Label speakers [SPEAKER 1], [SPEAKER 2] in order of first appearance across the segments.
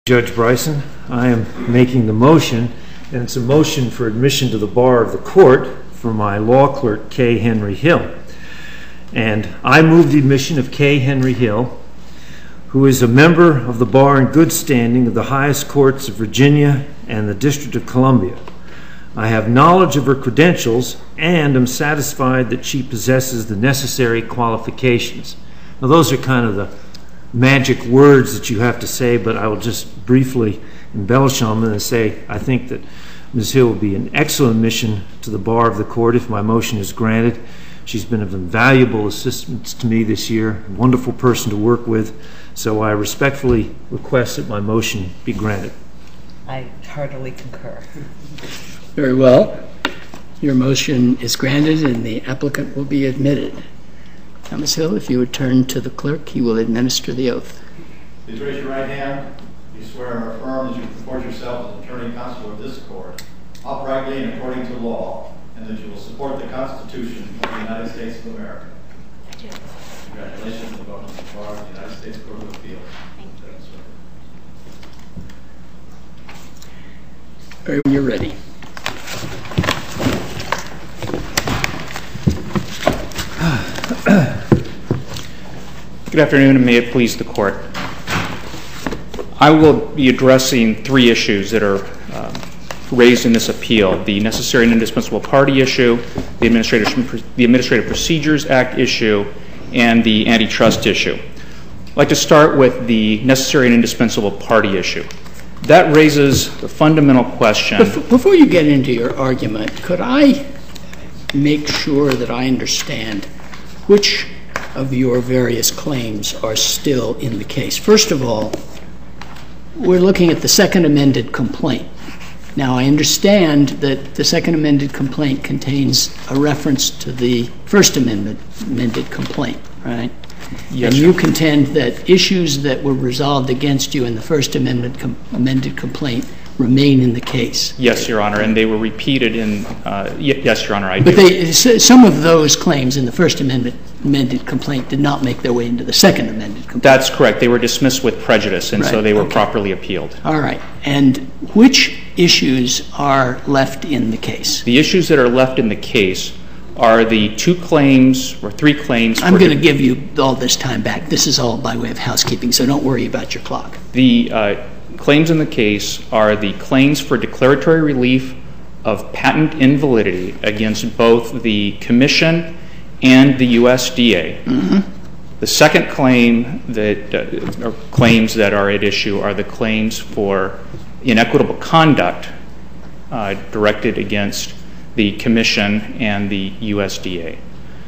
[SPEAKER 1] Judge Bryson, I am making the motion, and it's a motion for admission to the bar of the court for my law clerk, K. Henry Hill. And I move the admission of K. Henry Hill, who is a member of the bar in good standing of the highest courts of Virginia and the District of Columbia. I have knowledge of her credentials and am satisfied that she possesses the necessary qualifications. Now, those are kind of the magic words that you have to say, but I will just briefly embellish on them and say I think that Ms. Hill will be an excellent admission to the bar of the court if my motion is granted. She's been of invaluable assistance to me this year, a wonderful person to work with, so I respectfully request that my motion be granted.
[SPEAKER 2] I heartily concur.
[SPEAKER 3] Very well. Your motion is granted and the applicant will be admitted. Now, Ms. Hill, if you would turn to the clerk, he will administer the oath.
[SPEAKER 4] Please raise your right hand. You swear or affirm that you comport yourself as attorney constable of this court, uprightly and according to law, and that you will support the Constitution of the United States of America.
[SPEAKER 5] I do.
[SPEAKER 4] Congratulations and welcome to the bar of the United States Court of Appeals.
[SPEAKER 5] Thank you.
[SPEAKER 3] Very well, you're ready.
[SPEAKER 6] Good afternoon, and may it please the court. I will be addressing three issues that are raised in this appeal: the necessary and indispensable party issue, the Administrative Procedures Act issue, and the antitrust issue. I'd like to start with the necessary and indispensable party issue. That raises the fundamental question.
[SPEAKER 3] Before you get into your argument, could I make sure that I understand which of your various claims are still in the case? First of all, we're looking at the second amended complaint. Now, I understand that the second amended complaint contains a reference to the first amended complaint, right?
[SPEAKER 6] Yes,
[SPEAKER 3] and you contend that issues that were resolved against you in the first amended complaint remain in the case.
[SPEAKER 6] Yes, Your Honor, and they were repeated in, yes, Your Honor, I do.
[SPEAKER 3] But some of those claims in the first amended complaint did not make their way into the second amended complaint.
[SPEAKER 6] That's correct. They were dismissed with prejudice, and so they were properly appealed.
[SPEAKER 3] All right. And which issues are left in the case?
[SPEAKER 6] The issues that are left in the case are the two claims, or three claims.
[SPEAKER 3] I'm going to give you all this time back. This is all by way of housekeeping, so don't worry about your clock.
[SPEAKER 6] The claims in the case are the claims for declaratory relief of patent invalidity against both the Commission and the USDA. Mm-hmm. The second claim or claims that are at issue are the claims for inequitable conduct directed against the Commission and the USDA.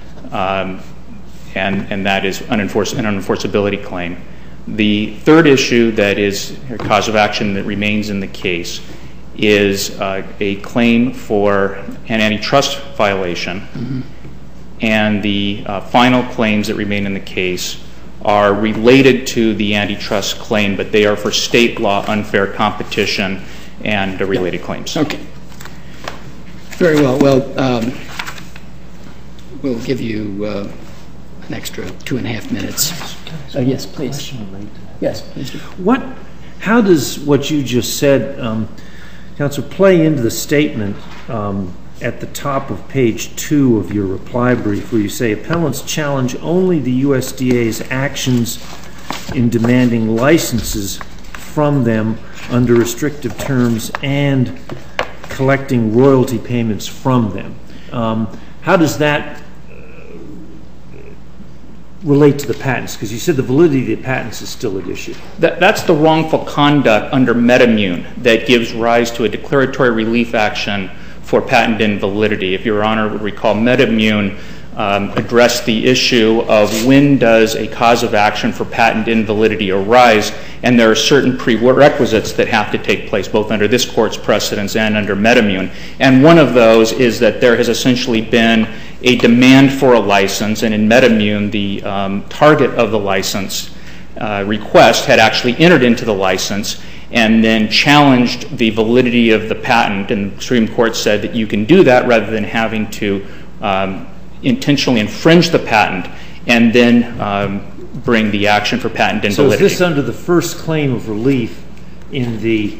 [SPEAKER 6] And that is an unenforceability claim. The third issue that is a cause of action that remains in the case is a claim for an antitrust violation. Mm-hmm. And the final claims that remain in the case are related to the antitrust claim, but they are for state law unfair competition and related claims.
[SPEAKER 3] Okay. Very well. Well, we'll give you an extra 2.5 minutes. Yes, please. Yes, please.
[SPEAKER 1] How does what you just said, Counsel, play into the statement at the top of page 2 of your reply brief where you say appellants challenge only the USDA's actions in demanding licenses from them under restrictive terms and collecting royalty payments from them? How does that relate to the patents? Because you said the validity of the patents is still at issue.
[SPEAKER 6] That's the wrongful conduct under MedImmune that gives rise to a declaratory relief action for patent invalidity. If Your Honor would recall, MedImmune addressed the issue of when does a cause of action for patent invalidity arise, and there are certain prerequisites that have to take place both under this Court's precedents and under MedImmune. And one of those is that there has essentially been a demand for a license, and in MedImmune the target of the license request had actually entered into the license and then challenged the validity of the patent, and the Supreme Court said that you can do that rather than having to intentionally infringe the patent and then bring the action for patent invalidity.
[SPEAKER 1] So is this under the first claim of relief in the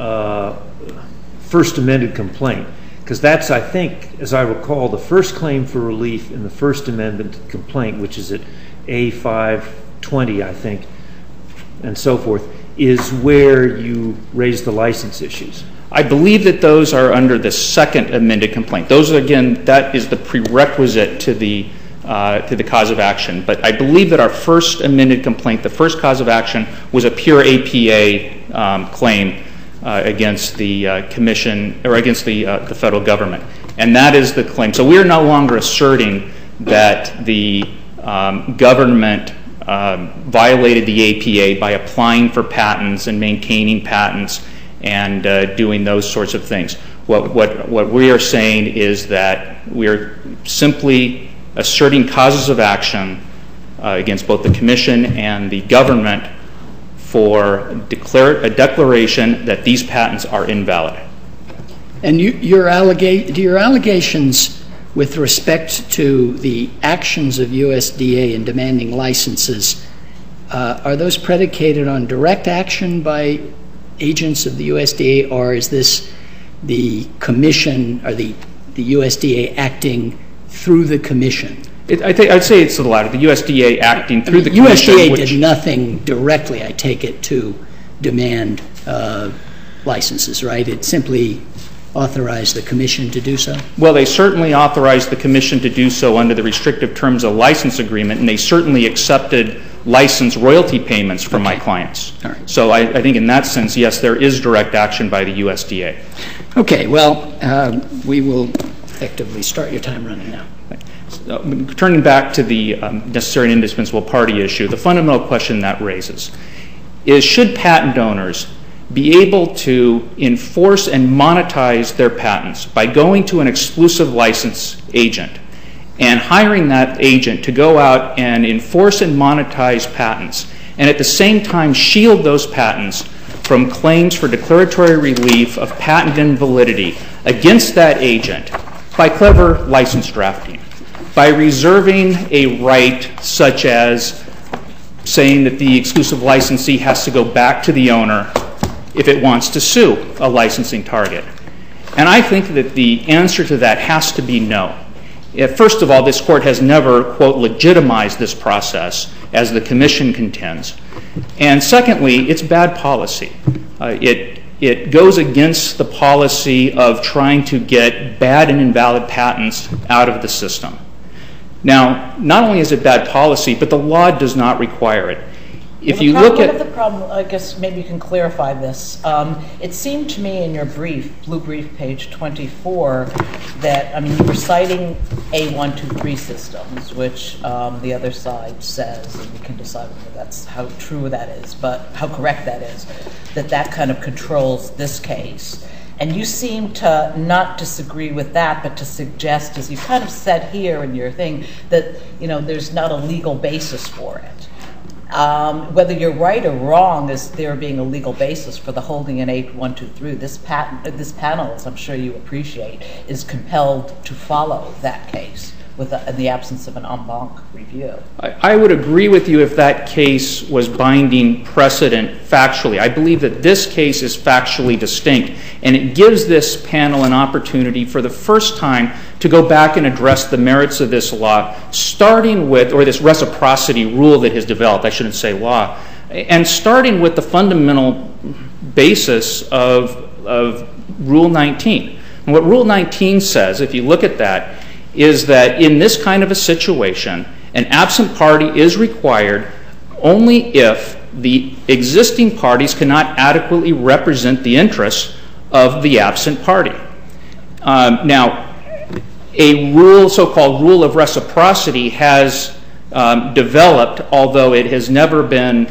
[SPEAKER 1] first amended complaint, because that's, I think, as I recall, the first claim for relief in the First Amendment complaint, which is at A520, I think, and so forth, is where you raise the license issues.
[SPEAKER 6] I believe that those are under the second amended complaint. Those, again, that is the prerequisite to the cause of action. But I believe that our first amended complaint, the first cause of action, was a pure APA claim against the commission, or against the federal government. And that is the claim. So we are no longer asserting that the government violated the APA by applying for patents and maintaining patents and doing those sorts of things. What we are saying is that we are simply asserting causes of action against both the commission and the government for a declaration that these patents are invalid.
[SPEAKER 3] And do your allegations with respect to the actions of USDA in demanding licenses, are those predicated on direct action by agents of the USDA, or is this the commission or the USDA acting through the commission?
[SPEAKER 6] I'd say it's the latter, the USDA acting through the commission.
[SPEAKER 3] USDA did nothing directly, I take it, to demand licenses, right? It simply authorized the commission to do so? Well,
[SPEAKER 6] they certainly authorized the commission to do so under the restrictive terms of license agreement, and they certainly accepted license royalty payments from my clients.
[SPEAKER 3] All right.
[SPEAKER 6] So I think in that sense, yes, there is direct action by the USDA.
[SPEAKER 3] Okay, well, we will effectively start your time running now.
[SPEAKER 6] Turning back to the necessary and indispensable party issue, the fundamental question that raises is, should patent owners be able to enforce and monetize their patents by going to an exclusive license agent and hiring that agent to go out and enforce and monetize patents, and at the same time shield those patents from claims for declaratory relief of patent invalidity against that agent by clever license drafting, by reserving a right such as saying that the exclusive licensee has to go back to the owner if it wants to sue a licensing target? And I think that the answer to that has to be no. First of all, this Court has never, quote, legitimized this process, as the Commission contends. And secondly, it's bad policy. It goes against the policy of trying to get bad and invalid patents out of the system. Now, not only is it bad policy, but the law does not require it. If you look at...
[SPEAKER 2] One of the problems, I guess maybe you can clarify this. It seemed to me in your blue brief, page 24, that, I mean, you were citing A123 systems, which the other side says, and we can decide whether that's how true that is, but how correct that is, that kind of controls this case. And you seem to not disagree with that, but to suggest, as you kind of said here in your thing, that, you know, there's not a legal basis for it. Whether you're right or wrong as there being a legal basis for the holding in A123, this panel, as I'm sure you appreciate, is compelled to follow that case in the absence of an en banc review.
[SPEAKER 6] I would agree with you if that case was binding precedent factually. I believe that this case is factually distinct, and it gives this panel an opportunity for the first time to go back and address the merits of this law, starting with, or this reciprocity rule that has developed, I shouldn't say law, and starting with the fundamental basis of Rule 19. And what Rule 19 says, if you look at that, is that in this kind of a situation, an absent party is required only if the existing parties cannot adequately represent the interests of the absent party. Now, a rule, so-called rule of reciprocity, has developed, although it has never been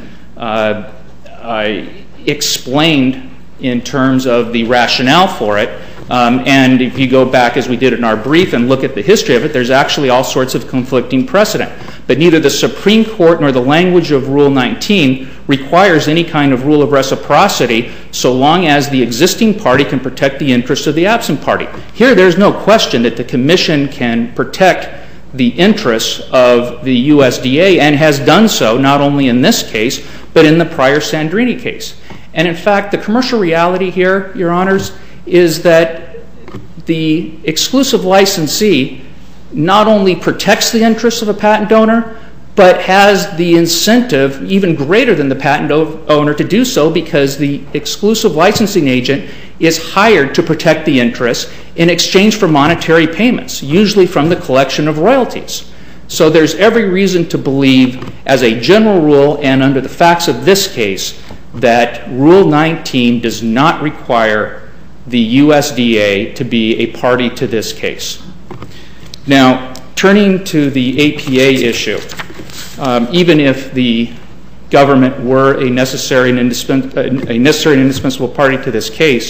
[SPEAKER 6] explained in terms of the rationale for it. And if you go back, as we did in our brief, and look at the history of it, there's actually all sorts of conflicting precedent. But neither the Supreme Court nor the language of Rule 19 requires any kind of rule of reciprocity so long as the existing party can protect the interests of the absent party. Here, there's no question that the Commission can protect the interests of the USDA and has done so not only in this case, but in the prior Sandrini case. And in fact, the commercial reality here, Your Honors, is that the exclusive licensee not only protects the interests of a patent owner, but has the incentive, even greater than the patent owner, to do so because the exclusive licensing agent is hired to protect the interests in exchange for monetary payments, usually from the collection of royalties. So there's every reason to believe, as a general rule and under the facts of this case, that Rule 19 does not require the USDA to be a party to this case. Now, turning to the APA issue, even if the government were a necessary and indispensable party to this case,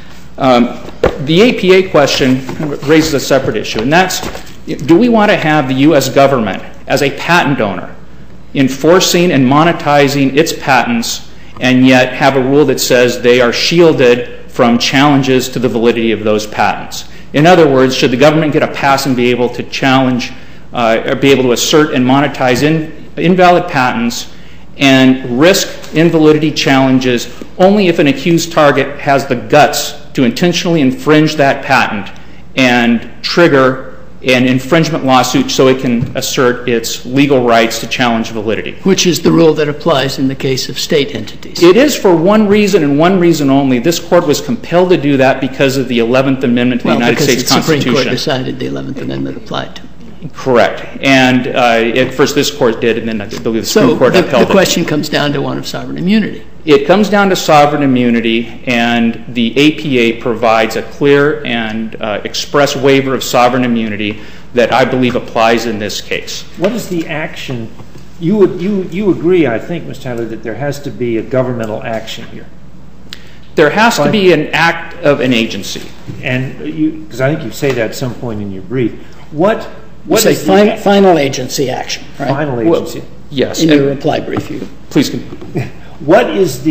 [SPEAKER 6] the APA question raises a separate issue, and that's, do we want to have the U.S. government as a patent owner enforcing and monetizing its patents and yet have a rule that says they are shielded from challenges to the validity of those patents? In other words, should the government get a pass and be able to challenge or be able to assert and monetize invalid patents and risk invalidity challenges only if an accused target has the guts to intentionally infringe that patent and trigger an infringement lawsuit so it can assert its legal rights to challenge validity?
[SPEAKER 3] Which is the rule that applies in the case of state entities.
[SPEAKER 6] It is for one reason and one reason only. This Court was compelled to do that because of the 11th Amendment to the United States Constitution.
[SPEAKER 3] Because the Supreme Court decided the 11th Amendment applied to.
[SPEAKER 6] Correct. And at first this Court did, and then I believe the Supreme Court upheld it.
[SPEAKER 3] The question comes down to one of sovereign immunity.
[SPEAKER 6] It comes down to sovereign immunity, and the APA provides a clear and express waiver of sovereign immunity that I believe applies in this case.
[SPEAKER 1] What is the action? You agree, I think, Mr. Tyler, that there has to be a governmental action here.
[SPEAKER 6] There has to be an act of an agency.
[SPEAKER 1] And because I think you say that at some point in your brief. What
[SPEAKER 3] is the final agency action, right?
[SPEAKER 1] Final agency.
[SPEAKER 6] Well, yes.
[SPEAKER 3] In your reply brief, you.
[SPEAKER 6] Please continue.
[SPEAKER 1] What is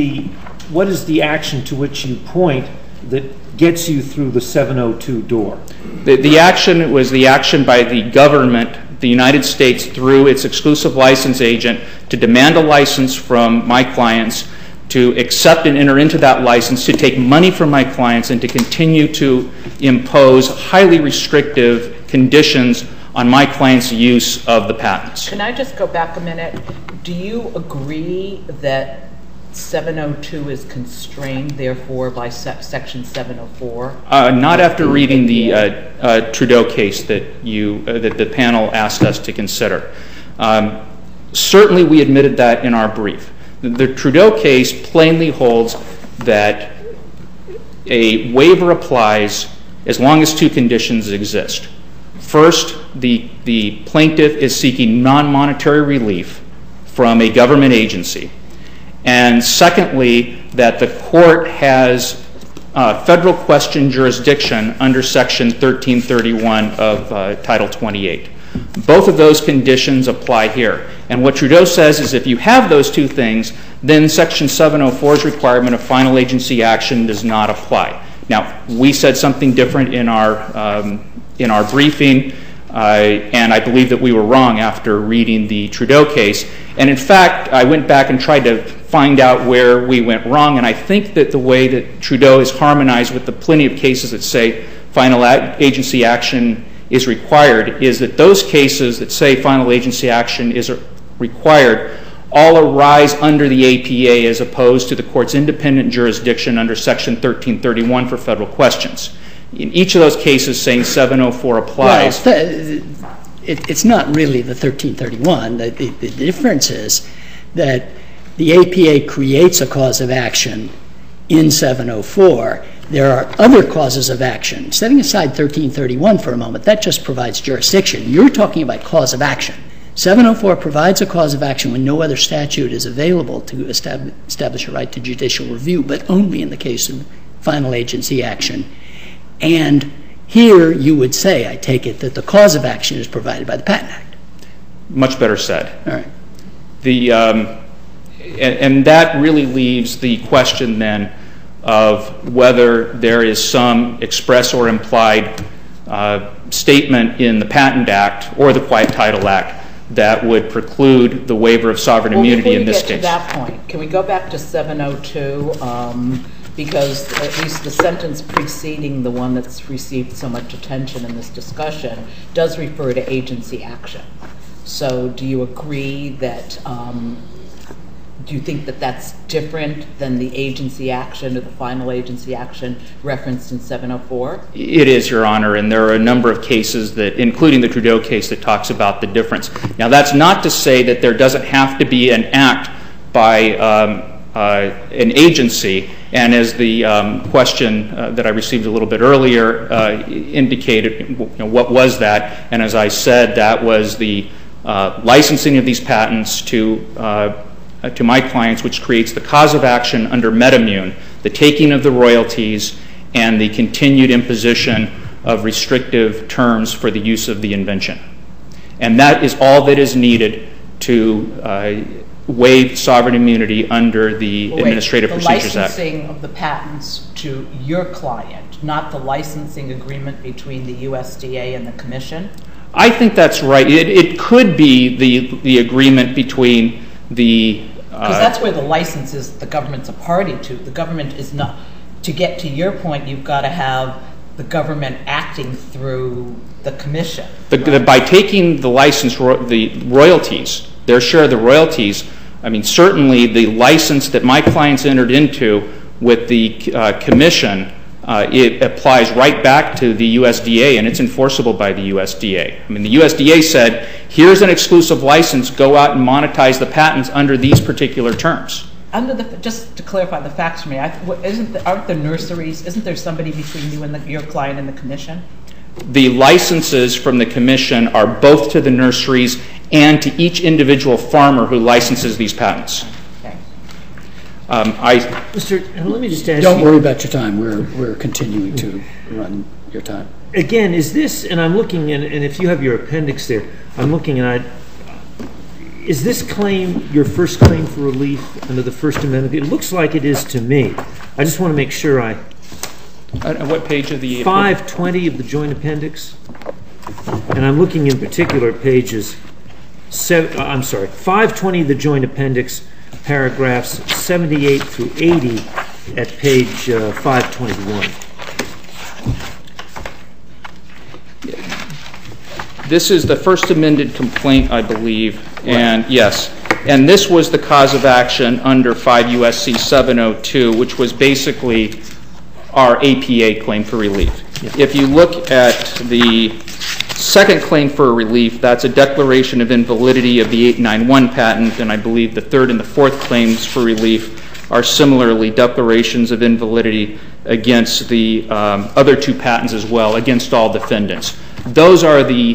[SPEAKER 1] the action to which you point that gets you through the 702 door?
[SPEAKER 6] The action was the action by the government, the United States, through its exclusive license agent to demand a license from my clients, to accept and enter into that license, to take money from my clients, and to continue to impose highly restrictive conditions on my clients' use of the patents.
[SPEAKER 2] Can I just go back a minute? Do you agree that 702 is constrained, therefore, by Section 704?
[SPEAKER 6] Not after reading the Trudeau case that the panel asked us to consider. Certainly, we admitted that in our brief. The Trudeau case plainly holds that a waiver applies as long as two conditions exist. First, the plaintiff is seeking non-monetary relief from a government agency. And secondly, that the court has federal question jurisdiction under Section 1331 of Title 28. Both of those conditions apply here. And what Trudeau says is if you have those two things, then Section 704's requirement of final agency action does not apply. Now, we said something different in our briefing, and I believe that we were wrong after reading the Trudeau case. And in fact, I went back and tried to find out where we went wrong, and I think that the way that Trudeau is harmonized with the plenty of cases that say final agency action is required is that those cases that say final agency action is required all arise under the APA as opposed to the court's independent jurisdiction under Section 1331 for federal questions. In each of those cases saying 704 applies.
[SPEAKER 3] Well, it's not really the 1331. The difference is that the APA creates a cause of action in 704. There are other causes of action. Setting aside 1331 for a moment, that just provides jurisdiction. You're talking about cause of action. 704 provides a cause of action when no other statute is available to establish a right to judicial review, but only in the case of final agency action. And here you would say, I take it, that the cause of action is provided by the Patent Act.
[SPEAKER 6] Much better said.
[SPEAKER 3] All right.
[SPEAKER 6] And that really leaves the question then of whether there is some express or implied statement in the Patent Act or the Quiet Title Act that would preclude the waiver of sovereign immunity in this case.
[SPEAKER 2] Before we get to that point, can we go back to 702? Because at least the sentence preceding the one that's received so much attention in this discussion does refer to agency action. So do you agree that, do you think that that's different than the agency action or the final agency action referenced in 704?
[SPEAKER 6] It is, Your Honor, and there are a number of cases that, including the Trudeau case, that talks about the difference. Now, that's not to say that there doesn't have to be an act by an agency, and as the question that I received a little bit earlier indicated, what was that? And as I said, that was the licensing of these patents to my clients, which creates the cause of action under MedImmune, the taking of the royalties, and the continued imposition of restrictive terms for the use of the invention. And that is all that is needed to waive sovereign immunity under the Administrative Procedures Act.
[SPEAKER 2] The licensing of the patents to your client, not the licensing agreement between the USDA and the Commission?
[SPEAKER 6] I think that's right. It could be the agreement between the...
[SPEAKER 2] Because that's where the license is the government's a party to. The government is not... To get to your point, you've got to have the government acting through the Commission.
[SPEAKER 6] By taking the license, the royalties, their share of the royalties, I mean, certainly the license that my clients entered into with the Commission, it applies right back to the USDA, and it's enforceable by the USDA. I mean, the USDA said, here's an exclusive license, go out and monetize the patents under these particular terms.
[SPEAKER 2] Just to clarify the facts for me, aren't the nurseries, isn't there somebody between you and your client and the Commission?
[SPEAKER 6] The licenses from the Commission are both to the nurseries and to each individual farmer who licenses these patents.
[SPEAKER 2] Okay.
[SPEAKER 1] Let me just ask you.
[SPEAKER 3] Don't worry about your time. We're continuing to run your time.
[SPEAKER 1] Again, is this, and I'm looking, and if you have your appendix there, I'm looking at, is this claim your first claim for relief under the First Amendment? It looks like it is to me. I just want to make sure I...
[SPEAKER 6] What page of the...
[SPEAKER 1] 520 of the Joint Appendix. And I'm looking in particular at pages... 520 of the Joint Appendix, paragraphs 78 through 80 at page 521.
[SPEAKER 6] This is the first amended complaint, I believe, and yes. And this was the cause of action under 5 U.S.C. 702, which was basically our APA claim for relief. Yeah. If you look at the second claim for relief, that's a declaration of invalidity of the 891 patent, and I believe the third and the fourth claims for relief are similarly declarations of invalidity against the other two patents as well, against all defendants. Those are the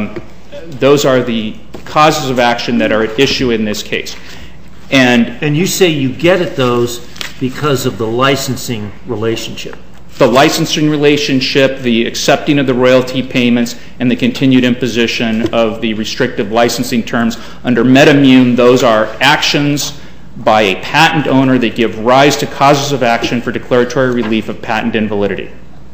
[SPEAKER 6] causes of action that are at issue in this case.
[SPEAKER 1] And you say you get at those because of the licensing relationship.
[SPEAKER 6] The licensing relationship, the accepting of the royalty payments, and the continued imposition of the restrictive licensing terms. Under MedImmune, those are actions by a patent owner that give rise to causes of action for declaratory relief of patent invalidity.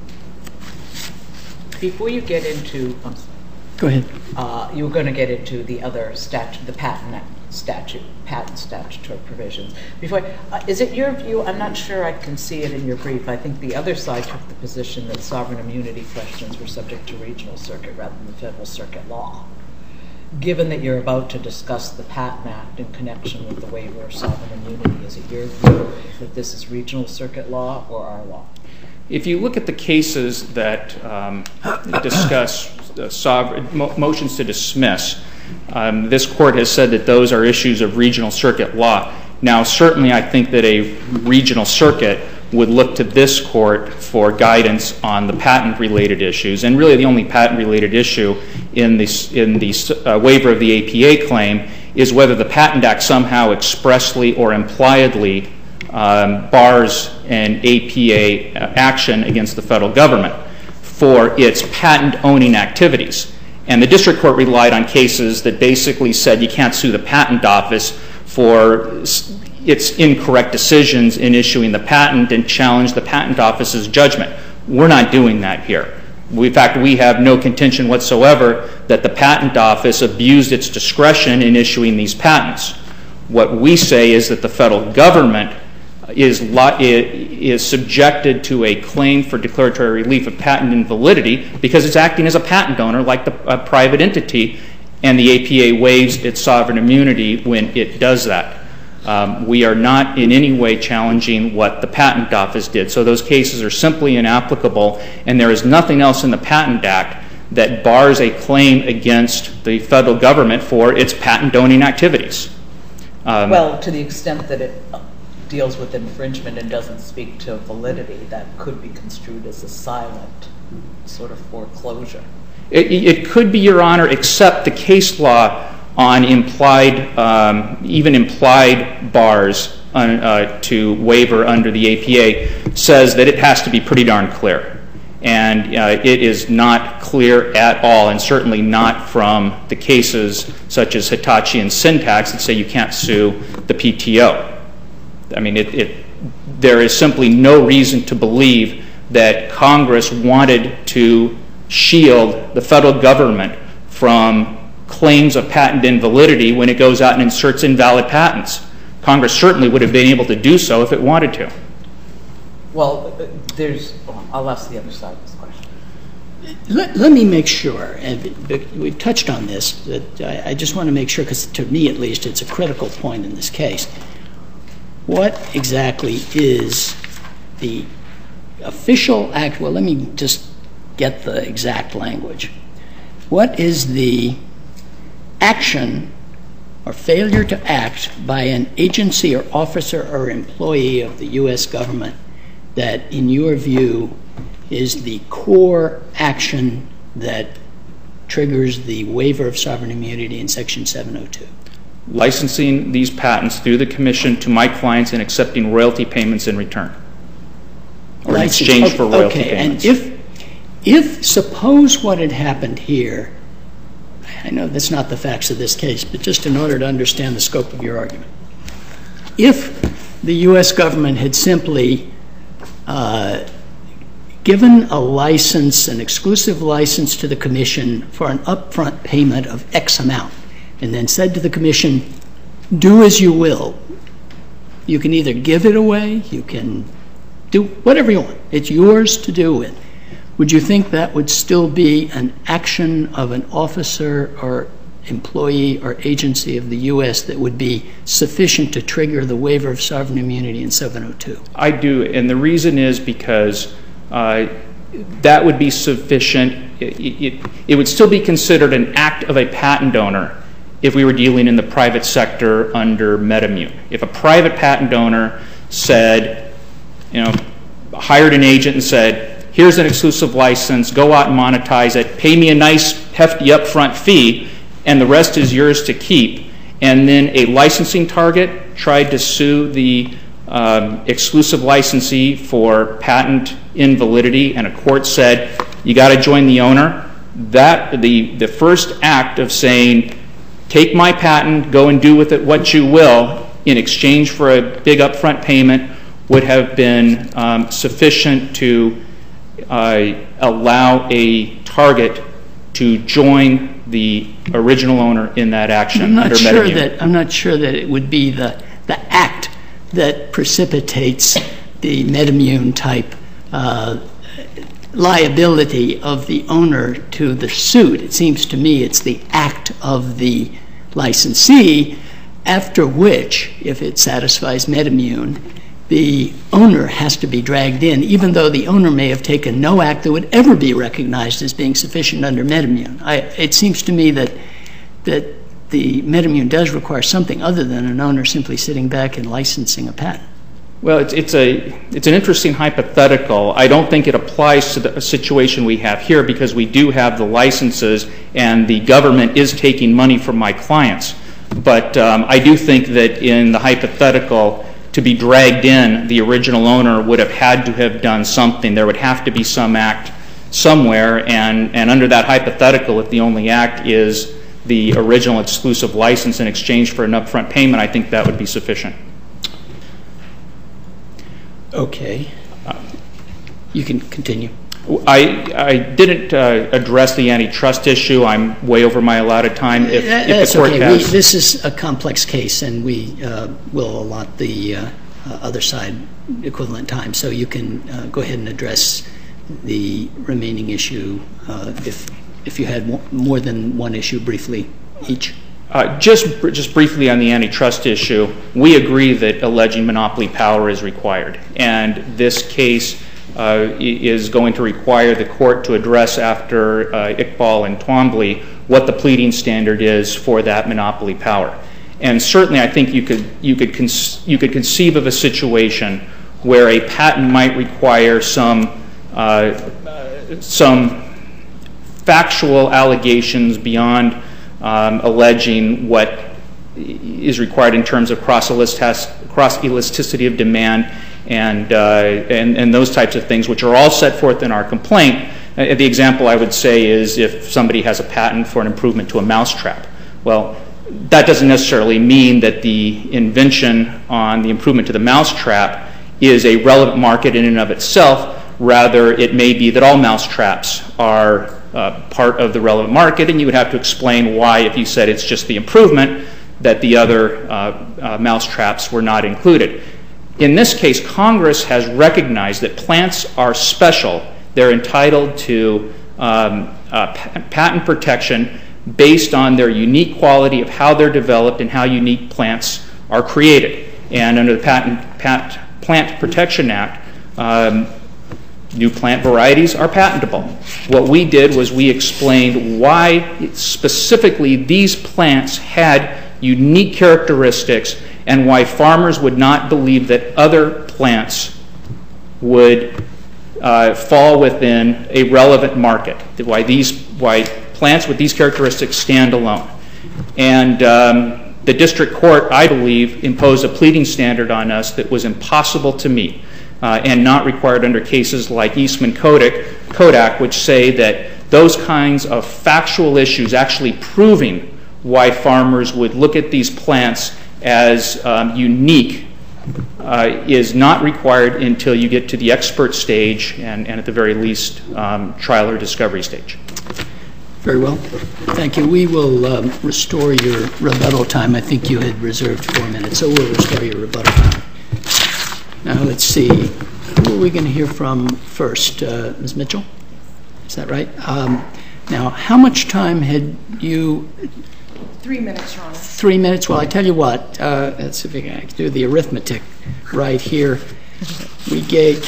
[SPEAKER 2] Before you get into...
[SPEAKER 3] Go ahead.
[SPEAKER 2] You were going to get into the other statute, the patent statutory provisions. Is it your view, I'm not sure I can see it in your brief, I think the other side took the position that sovereign immunity questions were subject to regional circuit rather than the federal circuit law. Given that you're about to discuss the Patent Act in connection with the waiver of sovereign immunity, is it your view that this is regional circuit law or our law?
[SPEAKER 6] If you look at the cases that discuss motions to dismiss, this court has said that those are issues of regional circuit law. Now, certainly I think that a regional circuit would look to this court for guidance on the patent-related issues, and really the only patent-related issue in the waiver of the APA claim is whether the Patent Act somehow expressly or impliedly bars an APA action against the federal government for its patent-owning activities. And the district court relied on cases that basically said you can't sue the patent office for its incorrect decisions in issuing the patent and challenge the patent office's judgment. We're not doing that here. In fact, we have no contention whatsoever that the Patent Office abused its discretion in issuing these patents. What we say is that the federal government is subjected to a claim for declaratory relief of patent invalidity because it's acting as a patent owner like a private entity, and the APA waives its sovereign immunity when it does that. We are not in any way challenging what the Patent Office did. So those cases are simply inapplicable, and there is nothing else in the Patent Act that bars a claim against the federal government for its patent-owning activities.
[SPEAKER 2] Well, to the extent that it deals with infringement and doesn't speak to validity, that could be construed as a silent sort of foreclosure.
[SPEAKER 6] It could be, Your Honor, except the case law on even implied bars to waiver under the APA says that it has to be pretty darn clear. And it is not clear at all, and certainly not from the cases such as Hitachi and Syntax that say you can't sue the PTO. I mean, there is simply no reason to believe that Congress wanted to shield the federal government from claims of patent invalidity when it goes out and inserts invalid patents. Congress certainly would have been able to do so if it wanted to.
[SPEAKER 2] Well, I'll ask the other side of this question.
[SPEAKER 3] Let me make sure, and we've touched on this, but I just want to make sure, because to me at least it's a critical point in this case. What exactly is the official act? Well, let me just get the exact language. What is the action or failure to act by an agency or officer or employee of the U.S. government that, in your view, is the core action that triggers the waiver of sovereign immunity in Section 702?
[SPEAKER 6] Licensing these patents through the Commission to my clients and accepting royalty payments in return, or in exchange for royalty payments.
[SPEAKER 3] And if suppose what had happened here, I know that's not the facts of this case, but just in order to understand the scope of your argument, if the U.S. government had simply given a license, an exclusive license to the Commission for an upfront payment of X amount, and then said to the Commission, do as you will. You can either give it away, you can do whatever you want. It's yours to do it. Would you think that would still be an action of an officer or employee or agency of the U.S. that would be sufficient to trigger the waiver of sovereign immunity in 702?
[SPEAKER 6] I do, and the reason is because that would be sufficient. It would still be considered an act of a patent owner if we were dealing in the private sector under MedImmune. If a private patent owner said, hired an agent and said, here's an exclusive license, go out and monetize it, pay me a nice hefty upfront fee, and the rest is yours to keep, and then a licensing target tried to sue the exclusive licensee for patent invalidity, and a court said, you got to join the owner, that the first act of saying, take my patent, go and do with it what you will, in exchange for a big upfront payment, would have been sufficient to allow a target to join the original owner in that action under MedImmune.
[SPEAKER 3] I'm not sure that it would be the act that precipitates the MedImmune type liability of the owner to the suit. It seems to me it's the act of the licensee, after which, if it satisfies MedImmune, the owner has to be dragged in, even though the owner may have taken no act that would ever be recognized as being sufficient under MedImmune. It seems to me that the MedImmune does require something other than an owner simply sitting back and licensing a patent.
[SPEAKER 6] Well, it's an interesting hypothetical. I don't think it applies to the situation we have here, because we do have the licenses and the government is taking money from my clients. But I do think that in the hypothetical, to be dragged in, the original owner would have had to have done something. There would have to be some act somewhere, and under that hypothetical, if the only act is the original exclusive license in exchange for an upfront payment, I think that would be sufficient.
[SPEAKER 3] Okay. You can continue.
[SPEAKER 6] I didn't address the antitrust issue. I'm way over my allotted time. If
[SPEAKER 3] That's
[SPEAKER 6] the court
[SPEAKER 3] okay.
[SPEAKER 6] has...
[SPEAKER 3] This is a complex case, and we will allot the other side equivalent time. So you can go ahead and address the remaining issue if you had more than one issue briefly each.
[SPEAKER 6] Just briefly on the antitrust issue, we agree that alleging monopoly power is required. And this case is going to require the court to address after Iqbal and Twombly what the pleading standard is for that monopoly power. And certainly I think you could conceive of a situation where a patent might require some factual allegations beyond alleging what is required in terms of cross-elasticity of demand and those types of things, which are all set forth in our complaint. The example I would say is if somebody has a patent for an improvement to a mousetrap. Well, that doesn't necessarily mean that the invention on the improvement to the mousetrap is a relevant market in and of itself. Rather, it may be that all mousetraps are part of the relevant market, and you would have to explain why, if you said it's just the improvement, that the other mousetraps were not included. In this case, Congress has recognized that plants are special. They're entitled to patent protection based on their unique quality of how they're developed and how unique plants are created. And under the Plant Protection Act, new plant varieties are patentable. What we did was we explained why specifically these plants had unique characteristics and why farmers would not believe that other plants would fall within a relevant market, why plants with these characteristics stand alone. And the district court, I believe, imposed a pleading standard on us that was impossible to meet and not required under cases like Eastman Kodak, which say that those kinds of factual issues actually proving why farmers would look at these plants as unique is not required until you get to the expert stage and at the very least trial or discovery stage.
[SPEAKER 3] Very well. Thank you. We will restore your rebuttal time. I think you had reserved 4 minutes, so we'll restore your rebuttal time. Now let's see. Who are we going to hear from first? Ms. Mitchell? Is that right? Now, how much time had you...
[SPEAKER 5] 3 minutes, Your Honor.
[SPEAKER 3] 3 minutes? Well, I tell you what. Let's see if I can do the arithmetic right here. We gave,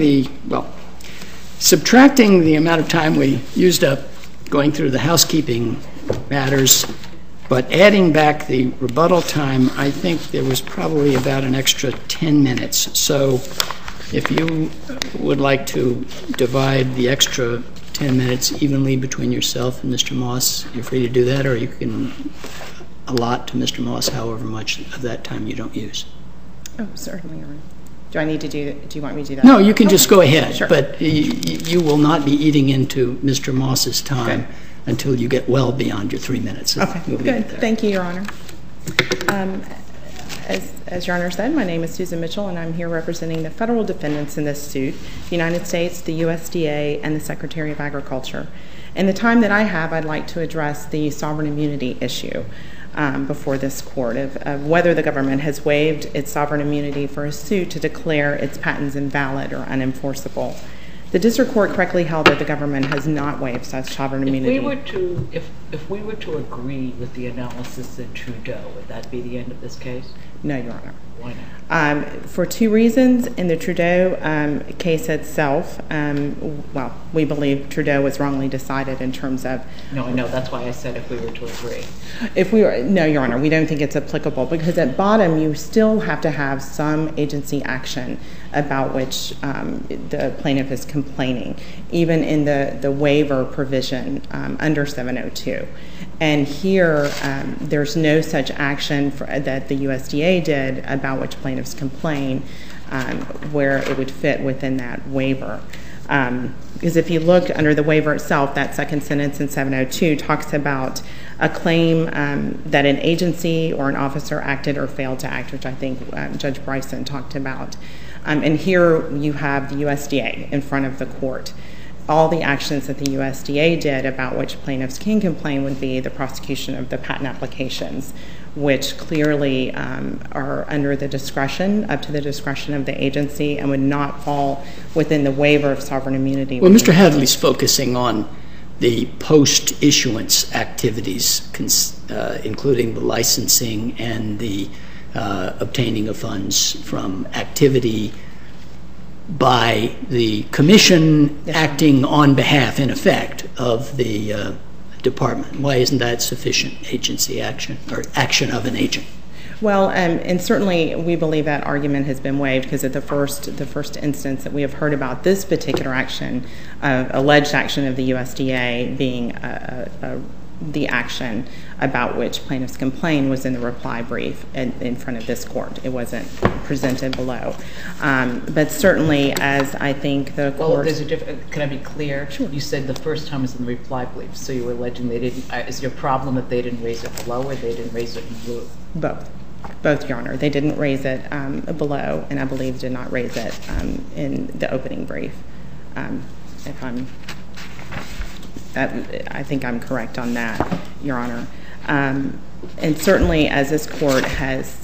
[SPEAKER 3] subtracting the amount of time we used up going through the housekeeping matters, but adding back the rebuttal time, I think there was probably about an extra 10 minutes. So if you would like to divide the extra 10 minutes evenly between yourself and Mr. Moss, you're free to do that, or you can allot to Mr. Moss however much of that time you don't use.
[SPEAKER 5] Oh, certainly, Your Honor. Do you want me to do that?
[SPEAKER 3] No, you can just go ahead,
[SPEAKER 5] sure.
[SPEAKER 3] But you will not be eating into Mr. Moss's time until you get well beyond your 3 minutes.
[SPEAKER 5] Okay, good. Thank you, Your Honor. As Your Honor said, my name is Susan Mitchell, and I'm here representing the federal defendants in this suit, the United States, the USDA, and the Secretary of Agriculture. In the time that I have, I'd like to address the sovereign immunity issue before this court of whether the government has waived its sovereign immunity for a suit to declare its patents invalid or unenforceable. The district court correctly held that the government has not waived such sovereign immunity.
[SPEAKER 2] If we were to agree with the analysis in Trudeau, would that be the end of this case?
[SPEAKER 5] No, Your Honor.
[SPEAKER 2] Why not?
[SPEAKER 5] For two reasons. In the Trudeau case itself, we believe Trudeau was wrongly decided in terms of...
[SPEAKER 2] No, I know. That's why I said if we were to agree.
[SPEAKER 5] No, Your Honor, we don't think it's applicable because at bottom you still have to have some agency action about which the plaintiff is complaining, even in the waiver provision under 702. And here, there's no such action that the USDA did about which plaintiffs complain where it would fit within that waiver. Because if you look under the waiver itself, that second sentence in 702 talks about a claim that an agency or an officer acted or failed to act, which I think Judge Bryson talked about. And here you have the USDA in front of the court. all the actions that the USDA did about which plaintiffs can complain would be the prosecution of the patent applications, which clearly are under the discretion, up to the discretion of the agency, and would not fall within the waiver of sovereign immunity.
[SPEAKER 3] Well, Mr. Hadley's focusing on the post-issuance activities, including the licensing and the obtaining of funds from activity by the commission acting on behalf, in effect, of the department. Why isn't that sufficient agency action or action of an agent?
[SPEAKER 5] Well, and certainly we believe that argument has been waived because at the first instance that we have heard about this particular action, alleged action of the USDA being the action about which plaintiffs complain was in the reply brief in front of this court. It wasn't presented below. But certainly, as I think the court...
[SPEAKER 2] Well, there's a difference. Can I be clear? Sure. You said the first time was in the reply brief, so you were alleging they didn't... Is your problem that they didn't raise it below or they didn't raise it in blue?
[SPEAKER 5] Both, Your Honor. They didn't raise it below, and I believe did not raise it in the opening brief. I think I'm correct on that, Your Honor. And certainly, as this court has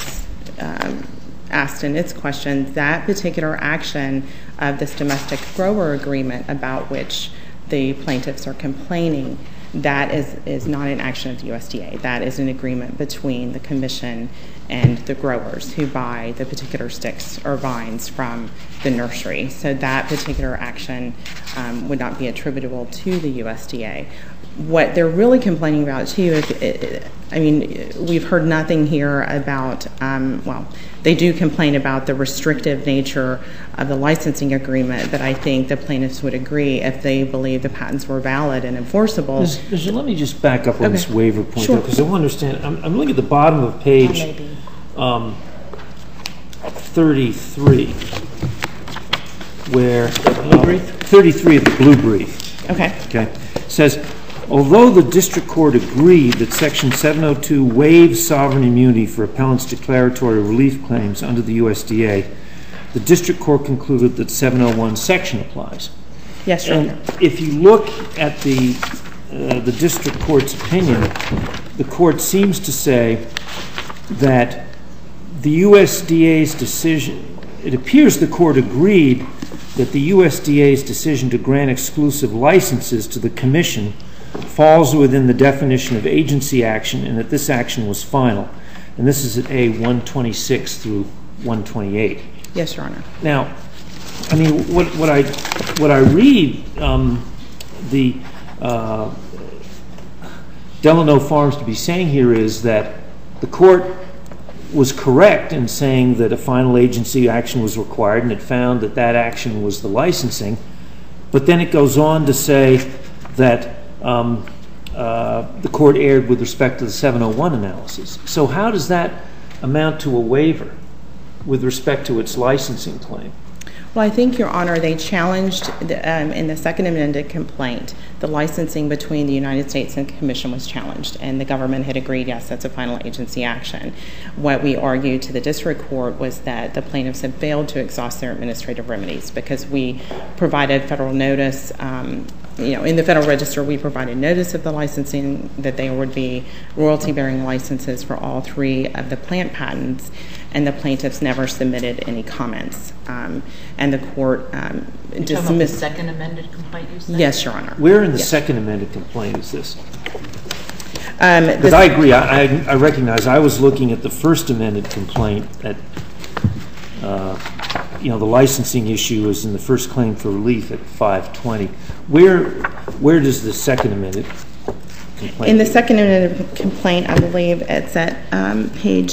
[SPEAKER 5] asked in its questions, that particular action of this domestic grower agreement about which the plaintiffs are complaining, that is not an action of the USDA. That is an agreement between the commission and the growers who buy the particular sticks or vines from the nursery. So that particular action would not be attributable to the USDA. What they're really complaining about, too, we've heard nothing here about, they do complain about the restrictive nature of the licensing agreement, but I think the plaintiffs would agree if they believe the patents were valid and enforceable.
[SPEAKER 1] Let me just back up on this waiver point,
[SPEAKER 5] sure,
[SPEAKER 1] because I want to understand. I'm looking at the bottom of page 33, where 33 of the blue brief.
[SPEAKER 5] Okay.
[SPEAKER 1] It says, although the district court agreed that Section 702 waives sovereign immunity for appellants' declaratory relief claims under the USDA, the district court concluded that 701 section applies.
[SPEAKER 5] Yes, Your Honor.
[SPEAKER 1] And if you look at the district court's opinion, the court seems to say that the USDA's decision, it appears the court agreed that the USDA's decision to grant exclusive licenses to the commission falls within the definition of agency action and that this action was final. And this is at A126 through 128.
[SPEAKER 5] Yes, Your Honor.
[SPEAKER 1] Now, what I read the Delano Farms to be saying here is that the court was correct in saying that a final agency action was required, and it found that that action was the licensing. But then it goes on to say that the court erred with respect to the 701 analysis. So how does that amount to a waiver with respect to its licensing claim?
[SPEAKER 5] Well, I think, Your Honor, they challenged in the second amended complaint, the licensing between the United States and the Commission was challenged, and the government had agreed, yes, that's a final agency action. What we argued to the district court was that the plaintiffs had failed to exhaust their administrative remedies because we provided federal notice. In the Federal Register, we provided notice of the licensing, that there would be royalty-bearing licenses for all three of the plant patents, and the plaintiffs never submitted any comments. And the court dismissed...
[SPEAKER 2] You're talking about the second amended complaint you said?
[SPEAKER 5] Yes, Your Honor.
[SPEAKER 1] Where in the second amended complaint is this? Because I agree. I recognize I was looking at the first amended complaint at, the licensing issue is in the first claim for relief at 520. Where does the second amended complaint?
[SPEAKER 5] In the second amended complaint, I believe it's at page